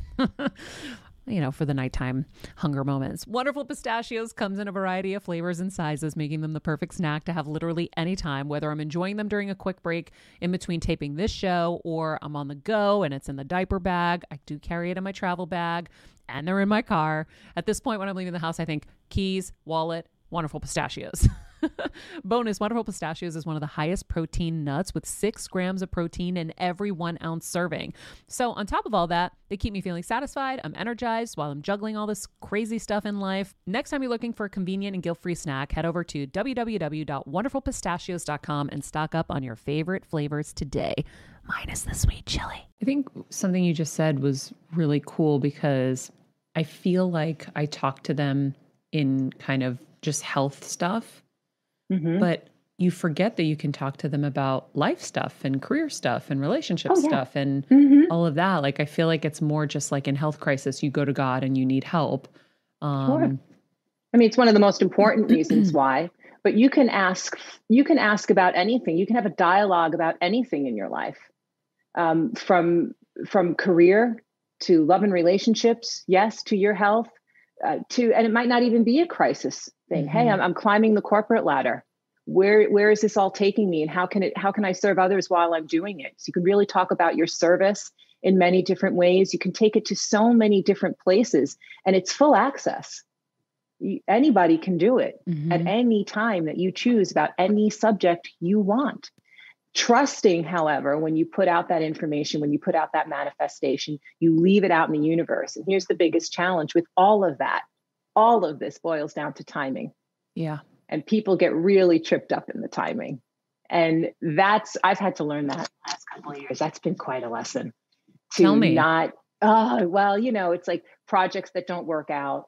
For the nighttime hunger moments. Wonderful Pistachios comes in a variety of flavors and sizes, making them the perfect snack to have literally any time, whether I'm enjoying them during a quick break in between taping this show or I'm on the go and it's in the diaper bag. I do carry it in my travel bag and they're in my car. At this point, when I'm leaving the house, I think keys, wallet, Wonderful Pistachios. Bonus, Wonderful Pistachios is one of the highest protein nuts with 6 grams of protein in every 1 ounce serving. So on top of all that, they keep me feeling satisfied. I'm energized while I'm juggling all this crazy stuff in life. Next time you're looking for a convenient and guilt-free snack, head over to www.wonderfulpistachios.com and stock up on your favorite flavors today, minus the sweet chili. I think something you just said was really cool because I feel like I talk to them in kind of just health stuff. Mm-hmm. But you forget that you can talk to them about life stuff and career stuff and relationship stuff and all of that. Like, I feel like it's more just like in health crisis, you go to God and you need help. Sure. I mean, it's one of the most important reasons why, but you can ask about anything. You can have a dialogue about anything in your life, from career to love and relationships. Yes. To your health, and it might not even be a crisis thing. Mm-hmm. Hey, I'm climbing the corporate ladder. Where is this all taking me? And how can I serve others while I'm doing it? So you can really talk about your service in many different ways. You can take it to so many different places and it's full access. Anybody can do it at any time that you choose about any subject you want. Trusting, however, when you put out that information, when you put out that manifestation, you leave it out in the universe. And here's the biggest challenge with all of that. All of this boils down to timing. Yeah. And people get really tripped up in the timing. And I've had to learn that the last couple of years. That's been quite a lesson. Tell me. It's like projects that don't work out,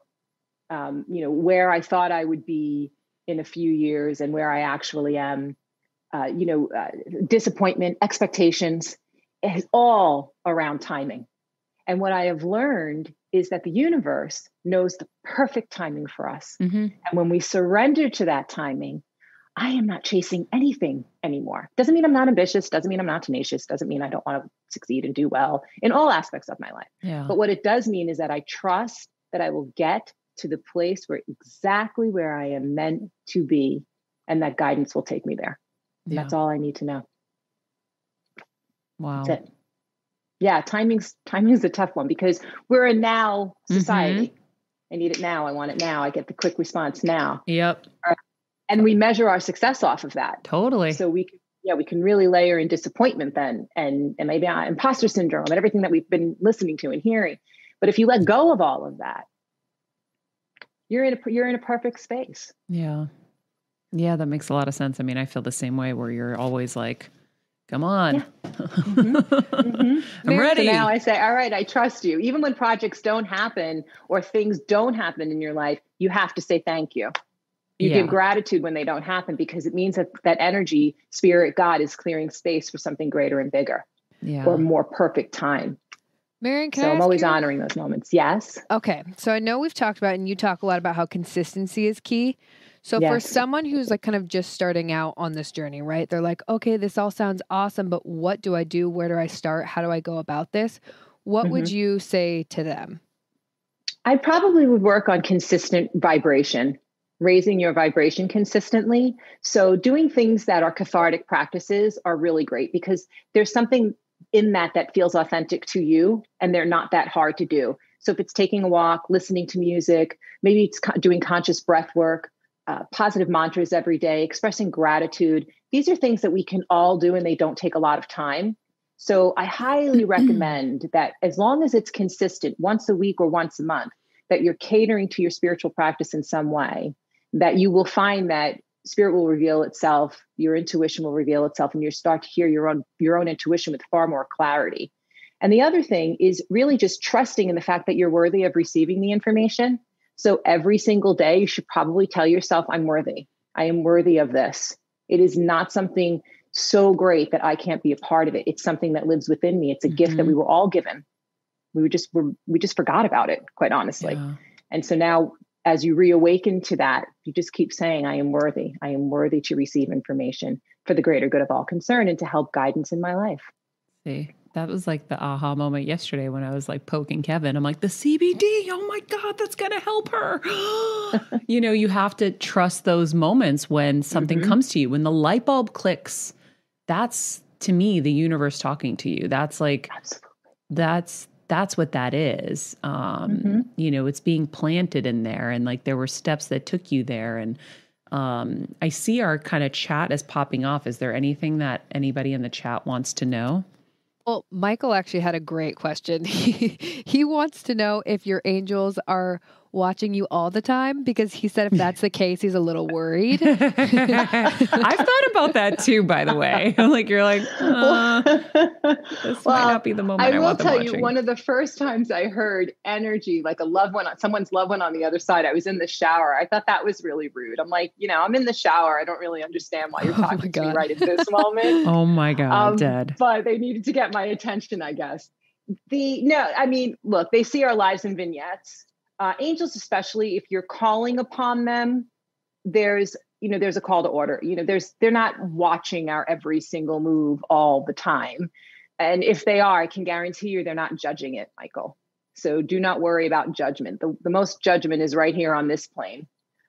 where I thought I would be in a few years and where I actually am. Disappointment, expectations, is all around timing. And what I have learned is that the universe knows the perfect timing for us. Mm-hmm. And when we surrender to that timing, I am not chasing anything anymore. Doesn't mean I'm not ambitious, doesn't mean I'm not tenacious, doesn't mean I don't want to succeed and do well in all aspects of my life. Yeah. But what it does mean is that I trust that I will get to the place exactly where I am meant to be, and that guidance will take me there. And that's all I need to know. Wow. That's it. Yeah, timing's a tough one because we're a now society. Mm-hmm. I need it now. I want it now. I get the quick response now. Yep. And we measure our success off of that. Totally. So we can really layer in disappointment then and maybe imposter syndrome and everything that we've been listening to and hearing. But if you let go of all of that, you're in a perfect space. Yeah. Yeah, that makes a lot of sense. I mean, I feel the same way where you're always like, come on. Yeah. I'm ready. So now I say, all right, I trust you. Even when projects don't happen or things don't happen in your life, you have to say thank you. You give gratitude when they don't happen because it means that energy, spirit, God is clearing space for something greater and bigger or more perfect time. Marian, I'm always honoring those moments. Yes. Okay. So I know we've talked about, and you talk a lot about how consistency is key. So for someone who's like kind of just starting out on this journey, right? They're like, okay, this all sounds awesome, but what do I do? Where do I start? How do I go about this? What would you say to them? I probably would work on consistent vibration, raising your vibration consistently. So doing things that are cathartic practices are really great because there's something in that feels authentic to you and they're not that hard to do. So if it's taking a walk, listening to music, maybe it's doing conscious breath work, positive mantras every day, expressing gratitude. These are things that we can all do and they don't take a lot of time. So I highly recommend that as long as it's consistent once a week or once a month, that you're catering to your spiritual practice in some way, that you will find that spirit will reveal itself, your intuition will reveal itself, and you start to hear your own intuition with far more clarity. And the other thing is really just trusting in the fact that you're worthy of receiving the information. So every single day, you should probably tell yourself, I'm worthy. I am worthy of this. It is not something so great that I can't be a part of it. It's something that lives within me. It's a gift that we were all given. We just forgot about it, quite honestly. Yeah. And so now, as you reawaken to that, you just keep saying, I am worthy. I am worthy to receive information for the greater good of all concerned and to help guidance in my life. See, that was like the aha moment yesterday when I was like poking Kevin. I'm like, the CBD, oh my God, that's going to help her. You have to trust those moments when something comes to you, when the light bulb clicks. That's, to me, the universe talking to you. That's like, that's what that is. It's being planted in there, and like there were steps that took you there. And I see our kind of chat is popping off. Is there anything that anybody in the chat wants to know? Well, Michael actually had a great question. He wants to know if your angels are watching you all the time, because he said if that's the case, he's a little worried. I've thought about that too, by the way. Like, you're like, this might not be the moment I want them watching. I will tell you, one of the first times I heard energy, like a loved one, someone's loved one on the other side, I was in the shower. I thought that was really rude. I'm like, I'm in the shower. I don't really understand why you're talking to me right at this moment. Oh my God, dead. But they needed to get my attention, I guess. Look, they see our lives in vignettes. Angels, especially if you're calling upon them, there's a call to order. They're not watching our every single move all the time. And if they are, I can guarantee you they're not judging it, Michael. So do not worry about judgment. The most judgment is right here on this plane.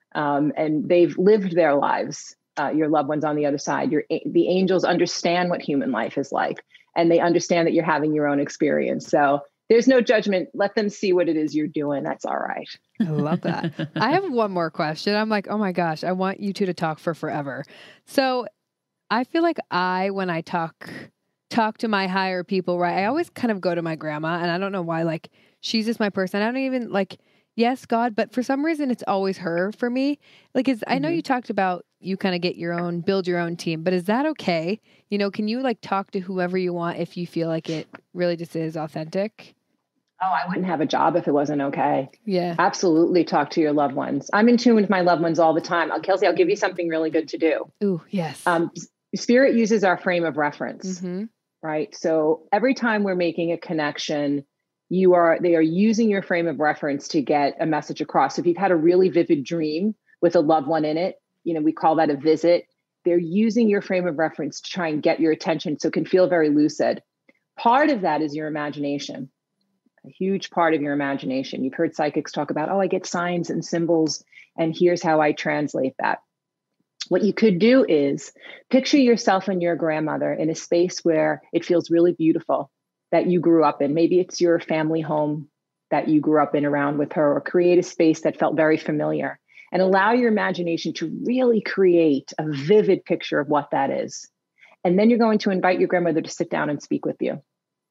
And they've lived their lives, your loved ones on the other side. The angels understand what human life is like, and they understand that you're having your own experience. So there's no judgment. Let them see what it is you're doing. That's all right. I love that. I have one more question. I'm like, oh my gosh, I want you two to talk for forever. So I feel like when I talk to my higher people, right, I always kind of go to my grandma, and I don't know why, like, she's just my person. I don't even like, yes, God, but for some reason it's always her for me. Like, I know you talked about you kind of build your own team, but is that okay? Can you like talk to whoever you want if you feel like it really just is authentic? Oh, I wouldn't have a job if it wasn't okay. Yeah. Absolutely talk to your loved ones. I'm in tune with my loved ones all the time. Kelsey, I'll give you something really good to do. Ooh, yes. Spirit uses our frame of reference, right? So every time we're making a connection, they are using your frame of reference to get a message across. So if you've had a really vivid dream with a loved one in it, we call that a visit. They're using your frame of reference to try and get your attention, so it can feel very lucid. Part of that is your imagination, a huge part of your imagination. You've heard psychics talk about, I get signs and symbols, and here's how I translate that. What you could do is picture yourself and your grandmother in a space where it feels really beautiful, that you grew up in. Maybe it's your family home that you grew up in around with her, or create a space that felt very familiar. And allow your imagination to really create a vivid picture of what that is. And then you're going to invite your grandmother to sit down and speak with you.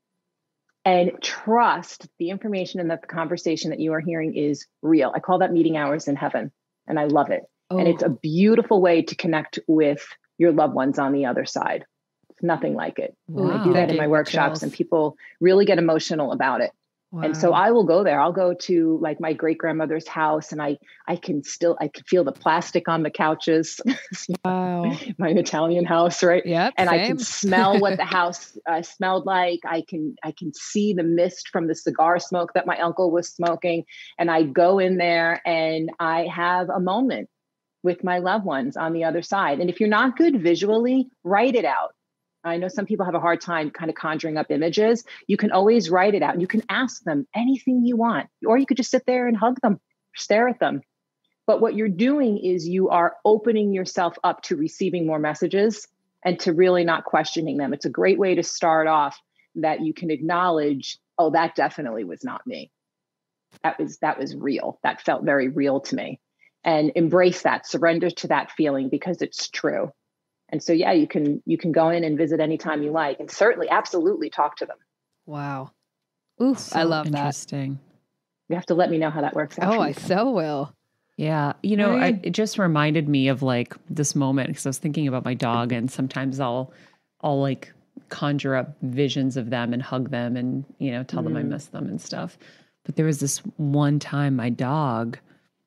And trust the information and that the conversation that you are hearing is real. I call that meeting hours in heaven, and I love it. Oh. And it's a beautiful way to connect with your loved ones on the other side. It's nothing like it. Wow. I do that in my workshops, and people really get emotional about it. Wow. And so I will go there. I'll go to like my great grandmother's house, and I can feel the plastic on the couches. Wow. My Italian house, right? Yep. And same. I can smell what the house smelled like. I can see the mist from the cigar smoke that my uncle was smoking. And I go in there and I have a moment with my loved ones on the other side. And if you're not good visually, write it out. I know some people have a hard time kind of conjuring up images. You can always write it out, and you can ask them anything you want, or you could just sit there and hug them, stare at them. But what you're doing is you are opening yourself up to receiving more messages and to really not questioning them. It's a great way to start off, that you can acknowledge, oh, that definitely was not me. That was real. That felt very real to me. And embrace that, surrender to that feeling, because it's true. And so, yeah, you can go in and visit anytime you like, and certainly, absolutely talk to them. Wow. Oof, so I love interesting. that. You have to let me know how that works out. Oh, I so will. Yeah. It just reminded me of like this moment, because I was thinking about my dog, and sometimes I'll like conjure up visions of them and hug them and, tell them I miss them and stuff. But there was this one time my dog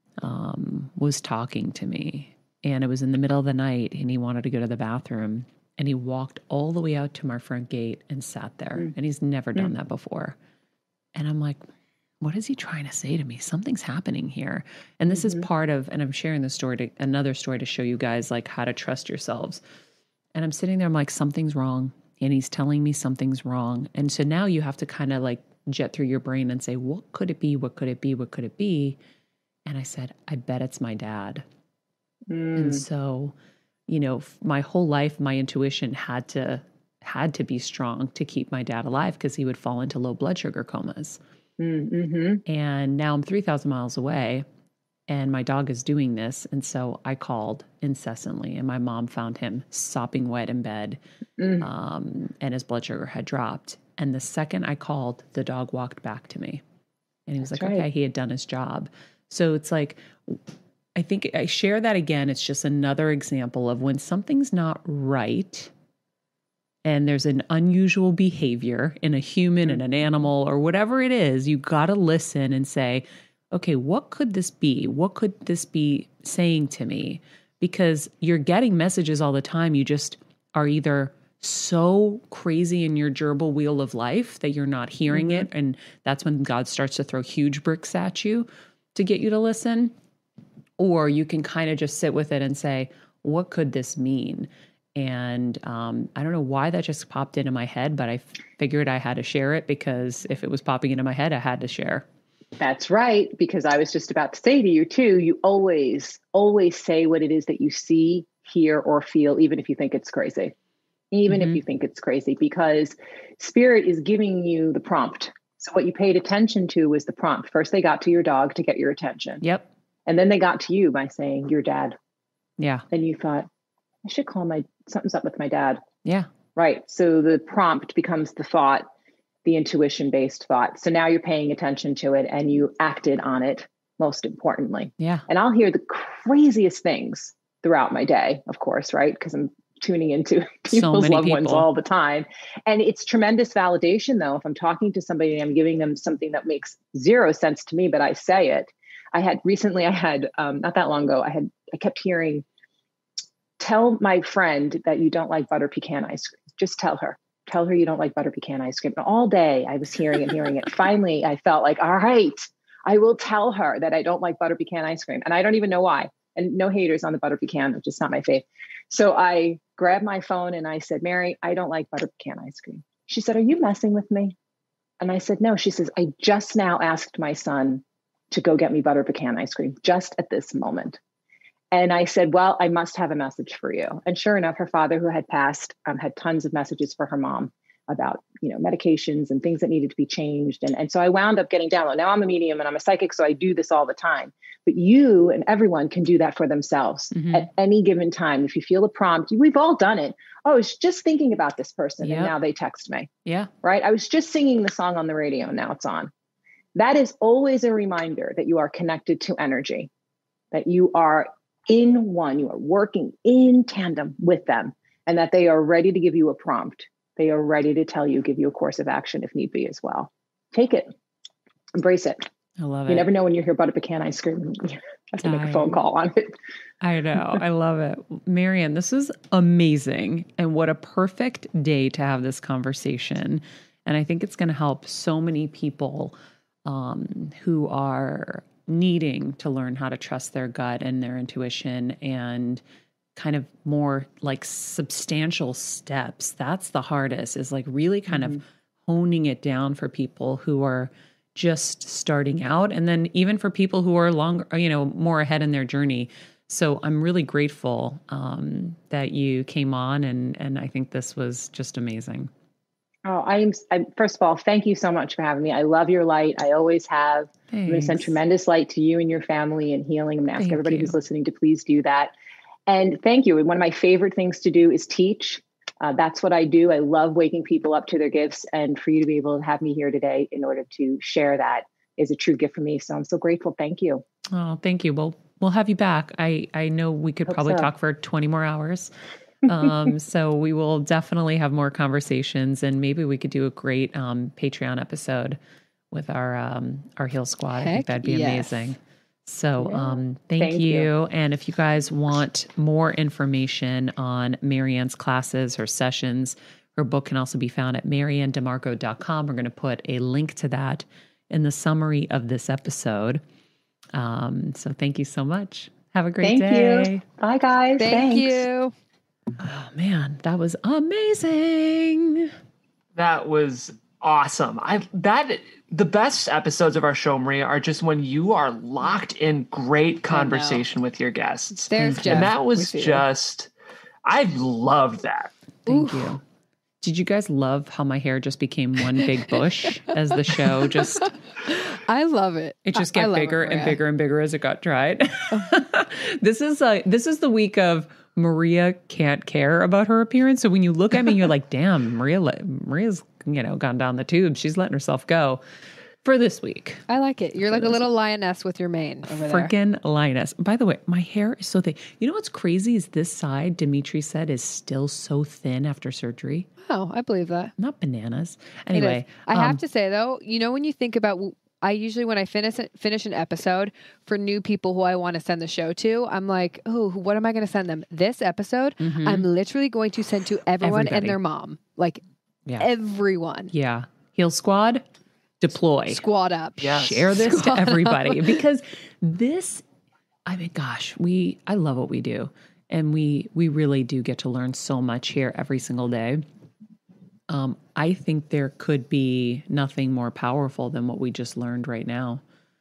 was talking to me. And it was in the middle of the night, and he wanted to go to the bathroom. And he walked all the way out to my front gate and sat there. And he's never done that before. And I'm like, what is he trying to say to me? Something's happening here. And this is part of, and I'm sharing this story another story to show you guys like how to trust yourselves. And I'm sitting there, I'm like, something's wrong. And he's telling me something's wrong. And so now you have to kind of like jet through your brain and say, what could it be? What could it be? What could it be? And I said, I bet it's my dad. And so, you know, my whole life, my intuition had to be strong to keep my dad alive because he would fall into low blood sugar comas. And now I'm 3,000 miles away and my dog is doing this. And so I called incessantly and my mom found him sopping wet in bed and his blood sugar had dropped. And the second I called, the dog walked back to me and he was okay, he had done his job. So it's like, I think I share that again. It's just another example of when something's not right and there's an unusual behavior in a human and an animal or whatever it is, you got to listen and say, okay, what could this be? What could this be saying to me? Because you're getting messages all the time. You just are either so crazy in your gerbil wheel of life that you're not hearing it. And that's when God starts to throw huge bricks at you to get you to listen. Or you can kind of just sit with it and say, what could this mean? And I don't know why that just popped into my head, but I figured I had to share it because if it was popping into my head, I had to share. That's right. Because I was just about to say to you too, you always say what it is that you see, hear, or feel, even if you think it's crazy. Even if you think it's crazy, because spirit is giving you the prompt. So what you paid attention to was the prompt. First, they got to your dog to get your attention. Yep. And then they got to you by saying, your dad. Yeah. And you thought, I should call something's up with my dad. Yeah. Right. So the prompt becomes the thought, the intuition-based thought. So now you're paying attention to it and you acted on it, most importantly. Yeah. And I'll hear the craziest things throughout my day, of course, right? Because I'm tuning into people's loved ones all the time. And it's tremendous validation, though. If I'm talking to somebody and I'm giving them something that makes zero sense to me, but I say it. I had not that long ago, I kept hearing, tell my friend that you don't like butter pecan ice cream. Just tell her you don't like butter pecan ice cream. And all day I was hearing it. Finally, I felt like, all right, I will tell her that I don't like butter pecan ice cream. And I don't even know why. And no haters on the butter pecan, which is not my fave. So I grabbed my phone and I said, Mary, I don't like butter pecan ice cream. She said, are you messing with me? And I said, no. She says, I just now asked my son to go get me butter pecan ice cream just at this moment. And I said, well, I must have a message for you. And sure enough, her father, who had passed, had tons of messages for her mom about, medications and things that needed to be changed. And so I wound up getting download. Now I'm a medium and I'm a psychic, so I do this all the time. But you and everyone can do that for themselves at any given time. If you feel a prompt, we've all done it. Oh, I was just thinking about this person and now they text me. Yeah. Right. I was just singing the song on the radio and now it's on. That is always a reminder that you are connected to energy, that you are in one, you are working in tandem with them, and that they are ready to give you a prompt. They are ready to give you a course of action if need be as well. Take it, embrace it. I love it. You never know when you hear butter pecan ice cream. You have to make a phone call on it. I know. I love it. Marianne, this is amazing. And what a perfect day to have this conversation. And I think it's going to help so many people who are needing to learn how to trust their gut and their intuition and kind of more like substantial steps. That's the hardest, is like really kind of honing it down for people who are just starting out. And then even for people who are longer, more ahead in their journey. So I'm really grateful that you came on and I think this was just amazing. Oh, I'm first of all, thank you so much for having me. I love your light. I always have. Thanks. I'm going to send tremendous light to you and your family and healing. I'm going to ask everybody who's listening to please do that. And thank you. And one of my favorite things to do is teach. That's what I do. I love waking people up to their gifts. And for you to be able to have me here today in order to share that is a true gift for me. So I'm so grateful. Thank you. Oh, thank you. Well, we'll have you back. I know we could probably talk for 20 more hours. So we will definitely have more conversations, and maybe we could do a great Patreon episode with our Heal Squad. I think that'd be amazing. So thank you. And if you guys want more information on Marianne's classes, her sessions, her book can also be found at mariannedemarco.com. We're going to put a link to that in the summary of this episode. So thank you so much. Have a great day. Thank you. Bye, guys. Thank you. Oh, man, that was amazing. That was awesome. The best episodes of our show, Maria, are just when you are locked in great conversation with your guests. There's Jeff. And that was just, I loved that. Thank you. Did you guys love how my hair just became one big bush as the show just... I love it. It just got bigger and bigger and bigger as it got dried. This is the week of Maria can't care about her appearance. So when you look at me, you're like, damn, Maria's gone down the tube. She's letting herself go for this week. I like it. You're like a little lioness with your mane over there. Freaking lioness. By the way, my hair is so thick. You know what's crazy is this side, Dimitri said, is still so thin after surgery. Oh, I believe that. Not bananas. Anyway. I have to say though, when you think about, I usually, when I finish an episode for new people who I want to send the show to, I'm like, oh, what am I going to send them? This episode, I'm literally going to send to everyone and their mom. Like everyone. Yeah. Heal Squad, deploy. Squad up. Yes. Share this to everybody because this, I love what we do. And we really do get to learn so much here every single day. I think there could be nothing more powerful than what we just learned right now.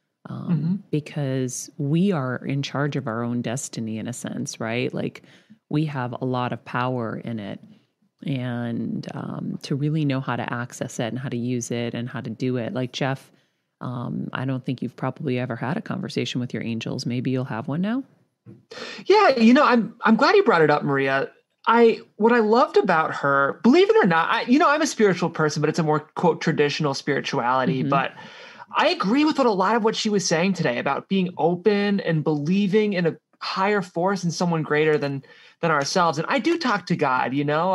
Because we are in charge of our own destiny in a sense, right? Like we have a lot of power in it. And to really know how to access it and how to use it and how to do it. Like Jeff, I don't think you've probably ever had a conversation with your angels. Maybe you'll have one now. Yeah, I'm glad you brought it up, Maria. What I loved about her, believe it or not, I'm a spiritual person, but it's a more quote traditional spirituality. But I agree with a lot of what she was saying today about being open and believing in a higher force and someone greater than ourselves. And I do talk to God.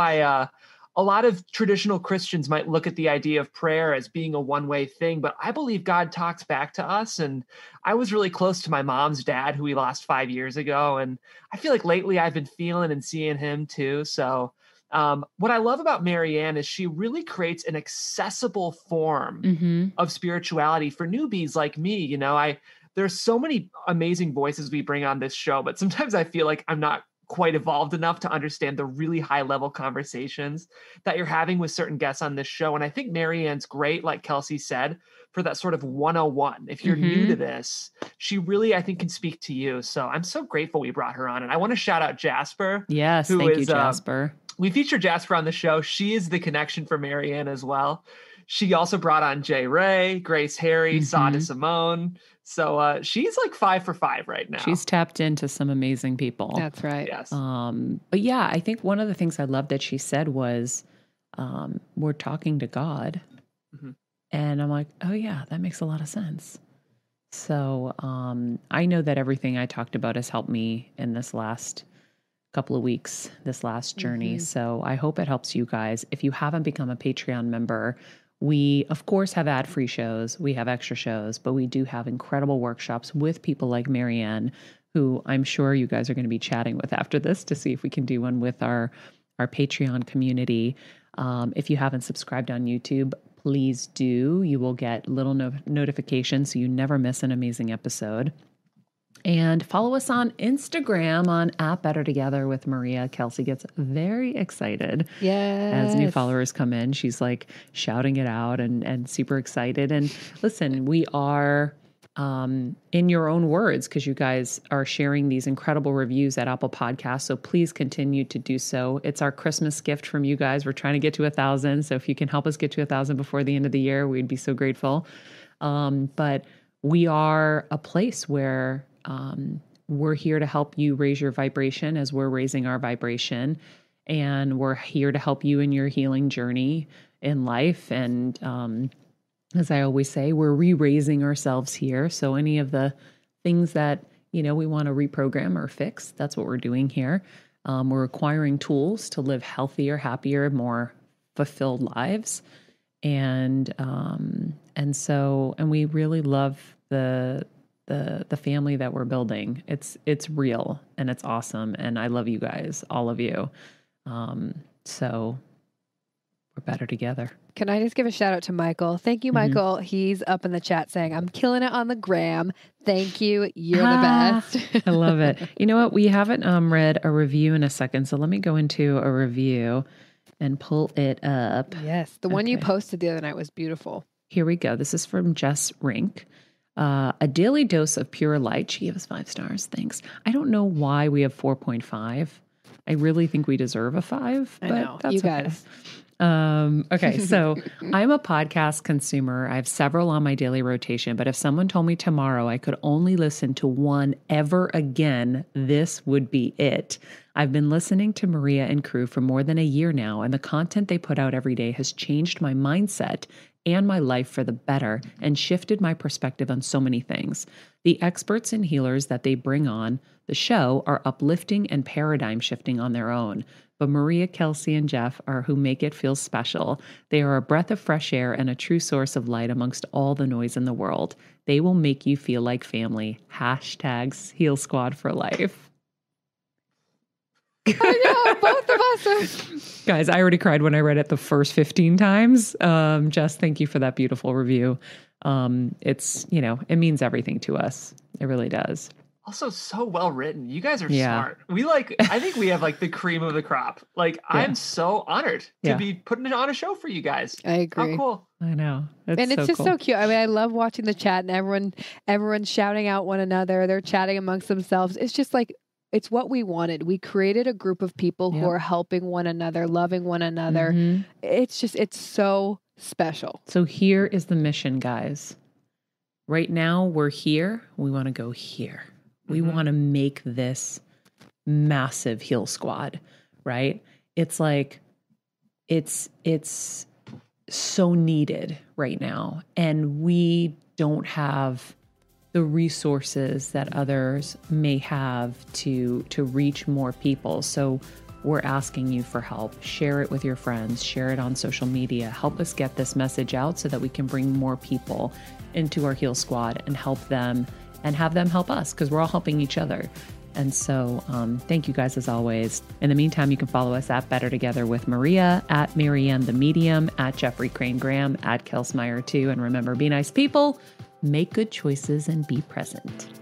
A lot of traditional Christians might look at the idea of prayer as being a one-way thing, but I believe God talks back to us. And I was really close to my mom's dad, who we lost 5 years ago. And I feel like lately I've been feeling and seeing him too. So what I love about Marianne is she really creates an accessible form of spirituality for newbies like me. There's so many amazing voices we bring on this show, but sometimes I feel like I'm not quite evolved enough to understand the really high level conversations that you're having with certain guests on this show. And I think Marianne's great, like Kelsey said, for that sort of 101. If you're new to this, she really, I think, can speak to you. So I'm so grateful we brought her on. And I want to shout out Jasper. Yes, thank you, Jasper. We featured Jasper on the show. She is the connection for Marianne as well. She also brought on Jay Ray, Grace Harry, Sada Simone. So she's like 5 for 5 right now. She's tapped into some amazing people. That's right. Yes. But yeah, I think one of the things I loved that she said was, we're talking to God. And I'm like, oh yeah, that makes a lot of sense. So I know that everything I talked about has helped me in this last couple of weeks, this last journey. So I hope it helps you guys. If you haven't become a Patreon member, we, of course, have ad-free shows. We have extra shows, but we do have incredible workshops with people like Marianne, who I'm sure you guys are going to be chatting with after this to see if we can do one with our Patreon community. If you haven't subscribed on YouTube, please do. You will get little notifications so you never miss an amazing episode. And follow us on Instagram on @BetterTogether with Maria. Kelsey gets very excited as new followers come in. She's like shouting it out and super excited. And listen, we are in your own words because you guys are sharing these incredible reviews at Apple Podcasts. So please continue to do so. It's our Christmas gift from you guys. We're trying to get to 1,000. So if you can help us get to 1,000 before the end of the year, we'd be so grateful. But we are a place where we're here to help you raise your vibration as we're raising our vibration. And we're here to help you in your healing journey in life. And as I always say, we're re-raising ourselves here. So any of the things that, we want to reprogram or fix, that's what we're doing here. We're acquiring tools to live healthier, happier, more fulfilled lives. And we really love the the family that we're building. It's real and it's awesome. And I love you guys, all of you. So we're better together. Can I just give a shout out to Michael? Thank you, Michael. He's up in the chat saying, I'm killing it on the gram. Thank you. You're the best. I love it. You know what? We haven't read a review in a second. So let me go into a review and pull it up. Yes. The one you posted the other night was beautiful. Here we go. This is from Jess Rink. A daily dose of pure light. She gave us 5 stars. Thanks. I don't know why we have 4.5. I really think we deserve a 5. But I know. that's you guys. Okay. So I'm a podcast consumer. I have several on my daily rotation, but if someone told me tomorrow I could only listen to one ever again, this would be it. I've been listening to Maria and crew for more than a year now, and the content they put out every day has changed my mindset and my life for the better and shifted my perspective on so many things. The experts and healers that they bring on the show are uplifting and paradigm shifting on their own. But Maria, Kelsey, and Jeff are who make it feel special. They are a breath of fresh air and a true source of light amongst all the noise in the world. They will make you feel like family. # Heal Squad for life. I know, both of us. Guys, I already cried when I read it the first 15 times. Jess, thank you for that beautiful review. It's, it means everything to us. It really does. Also so well written. You guys are smart. I think we have like the cream of the crop. I'm so honored to be putting on a show for you guys. I agree. How cool. I know. And it's just so cute. I mean, I love watching the chat and everyone's shouting out one another. They're chatting amongst themselves. It's just like, it's what we wanted. We created a group of people who are helping one another, loving one another. Mm-hmm. It's so special. So here is the mission, guys. Right now we're here. We want to go here. We want to make this massive Heal Squad, right? It's like, it's so needed right now. And we don't have the resources that others may have to reach more people. So we're asking you for help. Share it with your friends, share it on social media, help us get this message out so that we can bring more people into our Heal Squad and help them and have them help us, because we're all helping each other. And so thank you guys as always. In the meantime, you can follow us at Better Together with Maria, at Marianne the Medium, at Jeffrey Crane Graham, at Kelsmeyer 2. And remember, be nice people, make good choices, and be present.